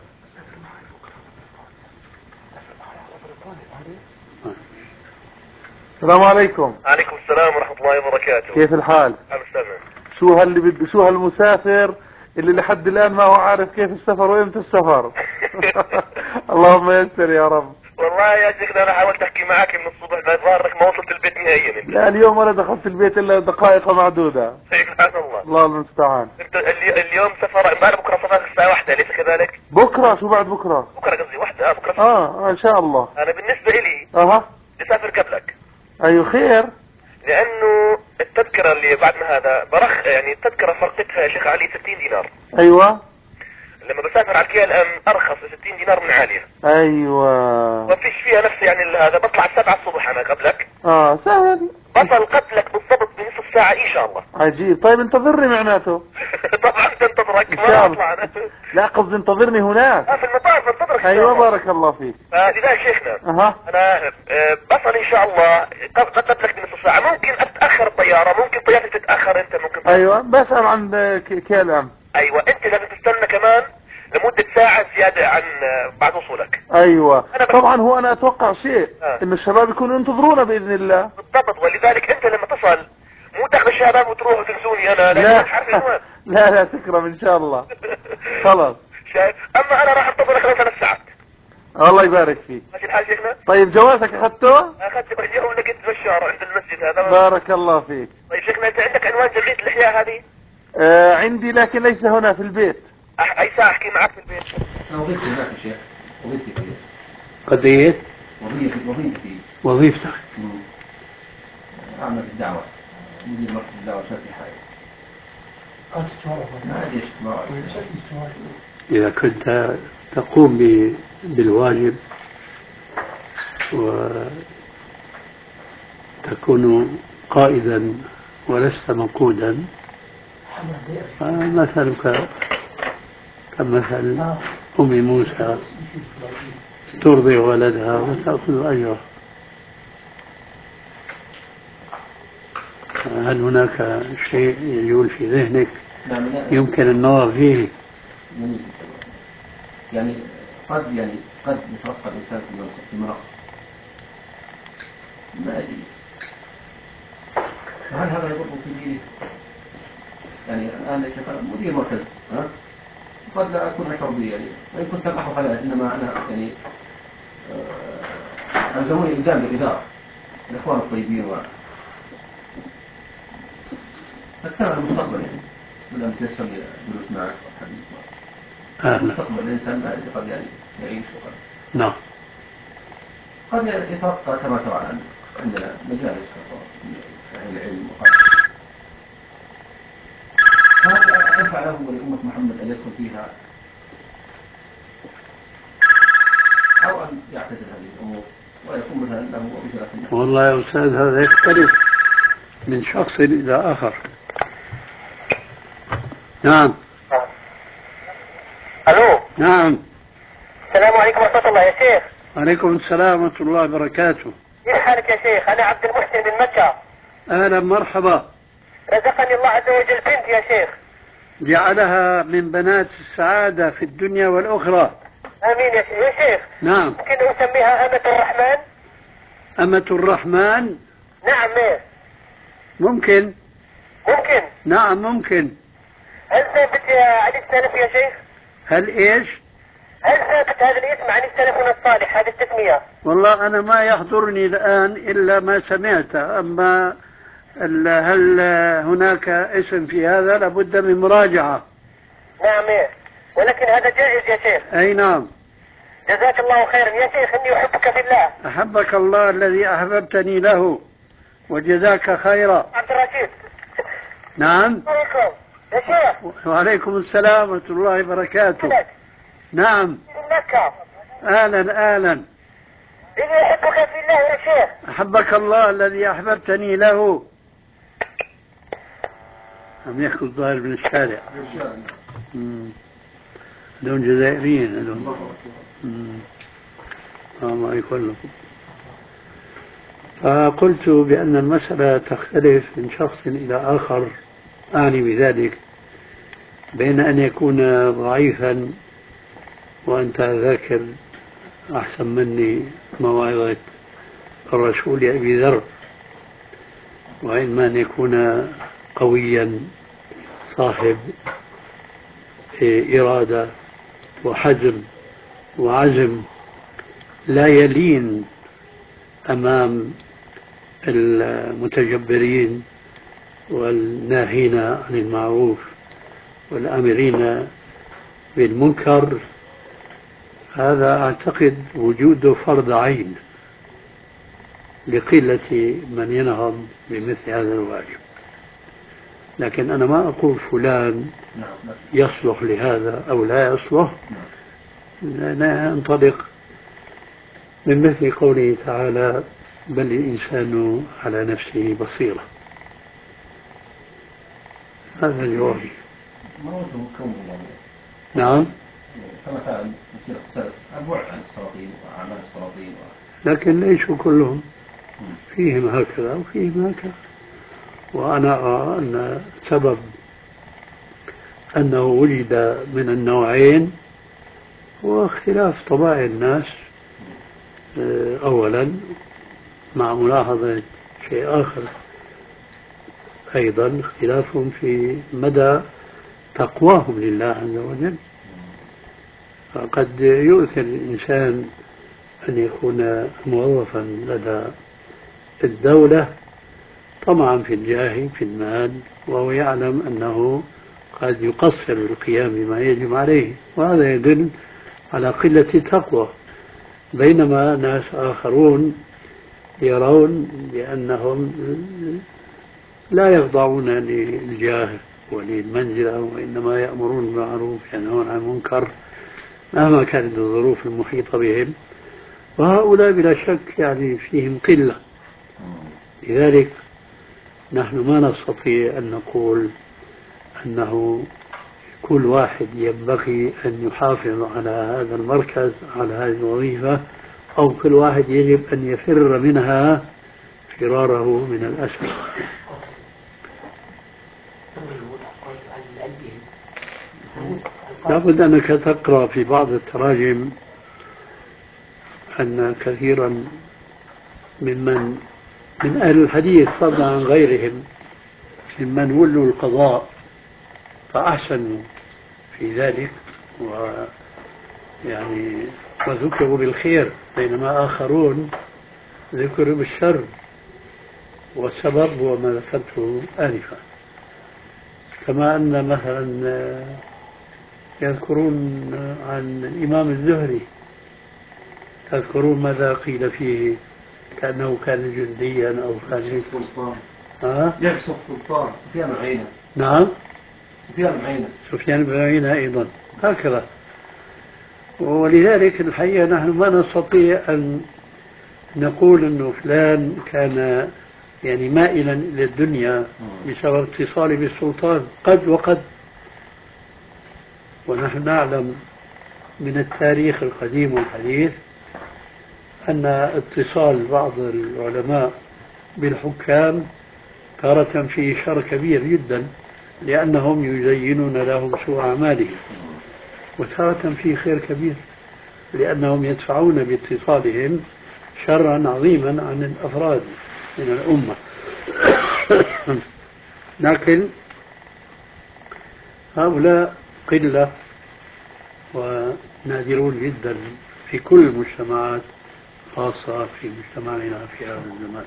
السلام عليكم. عليكم السلام ورحمة الله وبركاته. كيف الحال؟ شو هالمسافر اللي لحد الآن ما هو عارف كيف السفر وإمتى السفر. اللهم يسر يا رب. والله يا شيخنا أنا حاولت أحكي معك من الصبح بس ظهرك ما وصلت البيت نهائيا. لا اليوم ولا دخلت البيت إلا دقائق معدودة. سبحان الله. الله المستعان. اليوم سفر، بعد بكرة سفر الساعة 1 أليس كذلك؟ بكرة شو بعد بكرة؟ بكرة قصدي 1 بكرة. إن شاء الله. أنا بالنسبة إلي بسافر قبلك. أيوه خير. لأنه التذكرة اللي بعد ما هذا برخ يعني التذكرة فرقتها يا شيخ علي 60 دينار. أيوه. لما بسافر على KLM أرخص 60 دينار من عالية. أيوه. ما فيش فيها نفس يعني هذا، بطلع 7 الصبح أنا قبلك. سهل. بصل قبلك بالضبط بنصف ساعة إن شاء الله. عجيب. طيب انتظرني معناته. طبعا تنتظرك ما أطلع أنا. لا قصدي انتظرني هناك. في المطار بنتظرك. أيوه بارك الله فيك. فلذا شيخنا أنا بصل إن شاء الله قبلك بنصف ساعة. ممكن أتأخر الطيارة، ممكن طيارتك تتأخر أنت ممكن. أيوه بسأل عن KLM. أيوه أنت لازم تستنى كمان لمدة ساعة زيادة عن بعد وصولك. أيوة طبعا. هو أنا أتوقع شيء إن الشباب يكونوا ينتظرونا بإذن الله. بالضبط، ولذلك أنت لما تصل مو تاخذ الشباب وتروح وتنسوني أنا. لا تكرم إن شاء الله. خلاص. شايف. أما أنا راح أنتظرك لو 3 ساعات. الله يبارك فيك. ماشي الحال شيخنا. طيب جوازك أخذته؟ أخذته اليوم، لقيت بشارة عند المسجد هذا. بارك الله فيك. طيب شيخنا أنت عندك عنوان جمعية الإحياء هذه؟ عندي لكن ليس هنا في البيت. أي ساعة أحكي معك في البيت؟ أنا وظيفتي هناك يا شيخ. وظيفتي فيه. قضية؟ وظيفتي. وظيفتك؟ أعمل في الدعوة. مدير مركز الدعوة في حاجة. ما أدري. إذا كنت تقوم بالواجب وتكون قائدا ولست مقودا، فمثلك كمثل أم موسى ترضي ولدها وتأخذ أجره. هل هناك شيء يجول في ذهنك يمكن النظر فيه؟ يعني قد يترقى الإنسان في المناصب. ما أدري. هل هذا يضر في دينه؟ يعني الآن مدير مركز قد لا أكون أشعر به يعني وإن كنت أبحث على، إنما أنا يعني ألزموني إلزام بالإدارة الإخوان الطيبين فكان المستقبل يعني بدأ تيسر لي جلوس معك والحديث مستقبل الإنسان ما يدري قد يعني يعيش وقد نعم قد يترقى كما ترى الآن عندنا مجالس أهل العلم وقد أنفع لهم ولأمة محمد أن يدخل فيها أو أن يعتزل هذه الأمور ويكون مثلا له وظيفة. والله يا أستاذ هذا يختلف من شخص إلى آخر. نعم. ألو. نعم. السلام عليكم ورحمة الله يا شيخ. وعليكم السلام ورحمة الله وبركاته. كيف حالك يا شيخ؟ أنا عبد المحسن من مكة. أهلا مرحبا. رزقني الله عز وجل بنت يا شيخ. جعلها من بنات السعادة في الدنيا والأخرى. آمين يا شيخ. يا شيخ. نعم. ممكن أسميها أمة الرحمن؟ أمة الرحمن؟ نعم. ممكن. ممكن. نعم ممكن. هل ثابت عن السلف يا شيخ؟ هل إيش؟ هل ثابت هذا الاسم عن السلف الصالح هذه التسمية؟ والله أنا ما يحضرني الآن إلا ما سمعته، أما هل هناك اسم في هذا لابد من مراجعة. نعم ولكن هذا جائز يا شيخ. أي نعم. جزاك الله خيرا يا شيخ، إني أحبك في الله. أحبك الله الذي أحببتني له وجزاك خيرا. عبد الرشيد. نعم. عليكم يا شيخ. وعليكم السلام ورحمة الله وبركاته. نعم. من مكة. أهلا أهلا. إني أحبك في الله يا شيخ. أحبك الله الذي أحببتني له. عم يحكوا الظاهر من الشارع. هذول جزائريين هذول. ما يكون لكم. فقلت بأن المسألة تختلف من شخص إلى آخر، أعني بذلك بين أن يكون ضعيفا وأنت ذاكر أحسن مني مواعظة الرسول أبي ذر، وإما أن يكون قويا صاحب إرادة وحزم وعزم لا يلين أمام المتجبرين والناهين عن المعروف والآمرين بالمنكر. هذا أعتقد وجوده فرض عين لقلة من ينهض بمثل هذا الواجب، لكن أنا ما أقول فلان يصلح لهذا أو لا يصلح. لا أنطلق من مثل قوله تعالى: بل الإنسان على نفسه بصيرة. هذا جوابي. نعم. كما كان في السلف البعد عن السلاطين وأعمال السلاطين لكن ليسوا كلهم، فيهم هكذا وفيهم هكذا. وأنا أرى أن سبب أنه وجد من النوعين هو اختلاف طباع الناس أولا، مع ملاحظة شيء آخر أيضا، اختلافهم في مدى تقواهم لله عز وجل. فقد يؤثر الإنسان أن يكون موظفا لدى الدولة طمعا في الجاه في المال، وهو يعلم أنه قد يقصر بالقيام بما يجب عليه، وهذا يدل على قلة التقوى. بينما ناس آخرون يرون بأنهم لا يخضعون للجاه وللمنزلة، وإنما يأمرون بالمعروف وينهون عن المنكر مهما كانت الظروف المحيطة بهم، وهؤلاء بلا شك يعني فيهم قلة. لذلك نحن ما نستطيع أن نقول أنه كل واحد ينبغي أن يحافظ على هذا المركز، على هذه الوظيفة، أو كل واحد يجب أن يفر منها فراره من الأسد. لابد أنك تقرأ في بعض التراجم أن كثيرا من أهل الحديث فضلا عن غيرهم ممن ولوا القضاء فأحسنوا في ذلك وذكروا بالخير، بينما آخرون ذكروا بالشر، والسبب هو ما ذكرته آنفا. كما أن مثلا يذكرون عن الإمام الزهري، تذكرون ماذا قيل فيه؟ كأنه كان جنديا أو كان السلطان يخشى السلطان. سفيان بن عيينة. نعم، سفيان بن عيينة أيضا هكذا. ولذلك الحقيقة نحن ما نستطيع أن نقول أنه فلان كان يعني مائلا إلى الدنيا بسبب اتصاله بالسلطان، قد وقد. ونحن نعلم من التاريخ القديم والحديث أن اتصال بعض العلماء بالحكام تارة فيه شر كبير جدا، لأنهم يزينون لهم سوء أعمالهم، وتارة فيه خير كبير لأنهم يدفعون باتصالهم شرا عظيما عن الأفراد من الأمة. لكن هؤلاء قلة ونادرون جدا في كل المجتمعات، خاصة في مجتمعنا في هذا الزمان.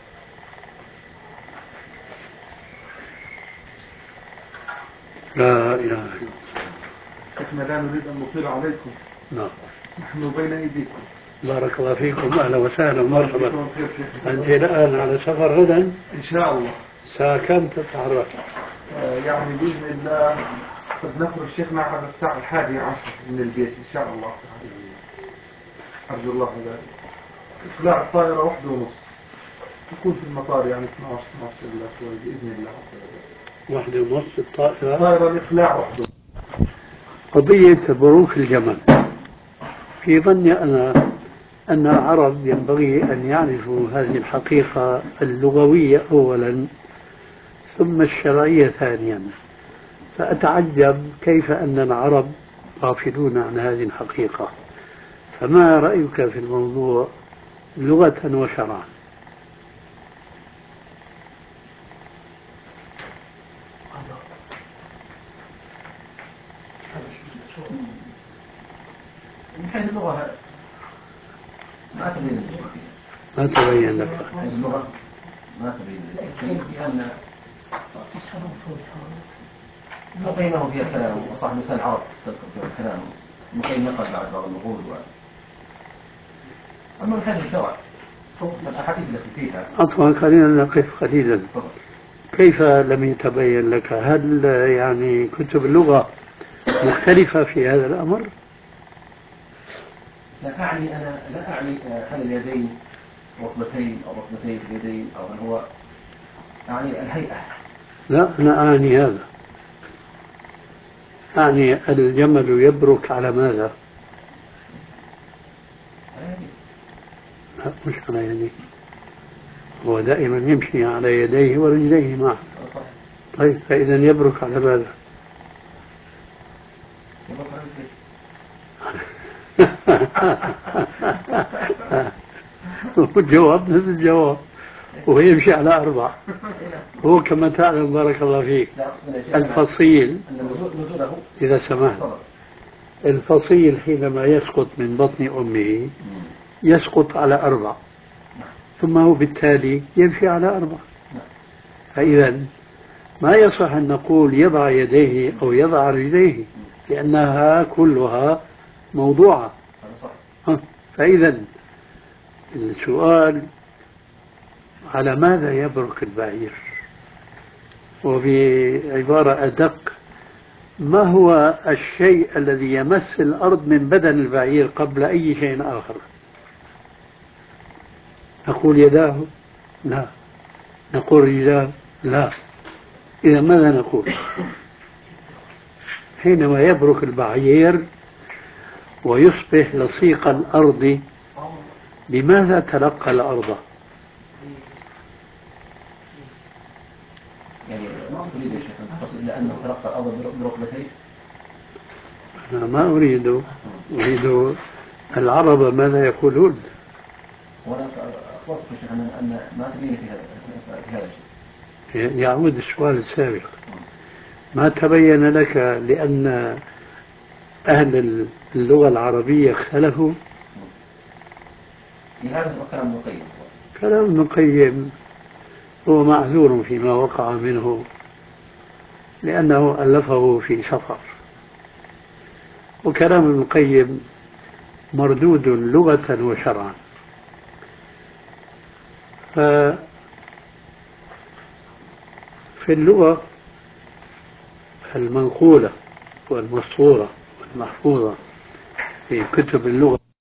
لا إله إلا الله. احنا لا نريد ان نطيل عليكم. نعم. نحن بين ايديكم. بارك الله فيكم، اهلا وسهلا ومرحبا. انت الان على سفر غدا؟ ان شاء الله. الساعة كم تتحرك؟ يعني باذن الله قد نخرج شيخنا على الساعة 11 من البيت ان شاء الله. ارجو الله ذلك. إقلاع الطائرة 1:30 يكون في المطار يعني 12 إلا شوي بإذن الله. 1:30 الطائرة. الطائرة الإقلاع 1:30. قضية بروك الجمل، في ظني أنا أن العرب ينبغي أن يعرفوا هذه الحقيقة اللغوية أولا ثم الشرعية ثانيا، فأتعجب كيف أن العرب غافلون عن هذه الحقيقة. فما رأيك في الموضوع لغة وشرعا؟ من حيث اللغة ما تبين لي. ما تبين لك. اللغة ما تبين لي لأن مقيمه فيها كلام وصاحب لسان العرب تذكر فيها الكلام مقيم نقل بعد بعض النقول أما من حيث الشرع الأحاديث التي فيها. عفوا خلينا نقف قليلا. كيف لم يتبين لك؟ هل يعني كتب اللغة مختلفة في هذا الأمر؟ لا أعني هل اليدين ركبتين أو ركبتين اليدين أو من هو أعني الهيئة. لا أنا أعني هذا، أعني الجمل يبرك على ماذا؟ لا مش على يديه، هو دائما يمشي على يديه ورجليه معه. طيب فإذا يبرك على ماذا؟ الجواب نفس الجواب، ويمشي على 4. هو كما تعلم بارك الله فيك الفصيل إذا سمحت، الفصيل حينما يسقط من بطن أمه يسقط على 4 ثم هو بالتالي يمشي على 4. فإذا ما يصح أن نقول يضع يديه أو يضع رجليه لأنها كلها موضوعة. فإذا السؤال على ماذا يبرك البعير؟ وبعبارة أدق، ما هو الشيء الذي يمس الأرض من بدن البعير قبل أي شيء آخر؟ نقول يداه؟ لا. نقول رجلاه؟ لا. إذا ماذا نقول؟ حينما يبرك البعير ويصبح لصيق الأرض، بماذا تلقى الأرض؟ يعني ما أريد يا شيخ التصل إلا أنه تلقى الأرض بركبتين. أنا ما أريد العرب ماذا يقولون. وأنا أخبرتك يا شيخ أن ما تبين في هذا الشيء. يعود السؤال السابق، ما تبين لك لأن أهل اللغة العربية اختلفوا؟ هذا هو كلام مقيم. كلام مقيم هو معذور فيما وقع منه لأنه ألفه في سفر، وكلام المقيم مردود لغة وشرعا. ففي اللغة المنقولة والمسطورة والمحفوظة في كتب اللغة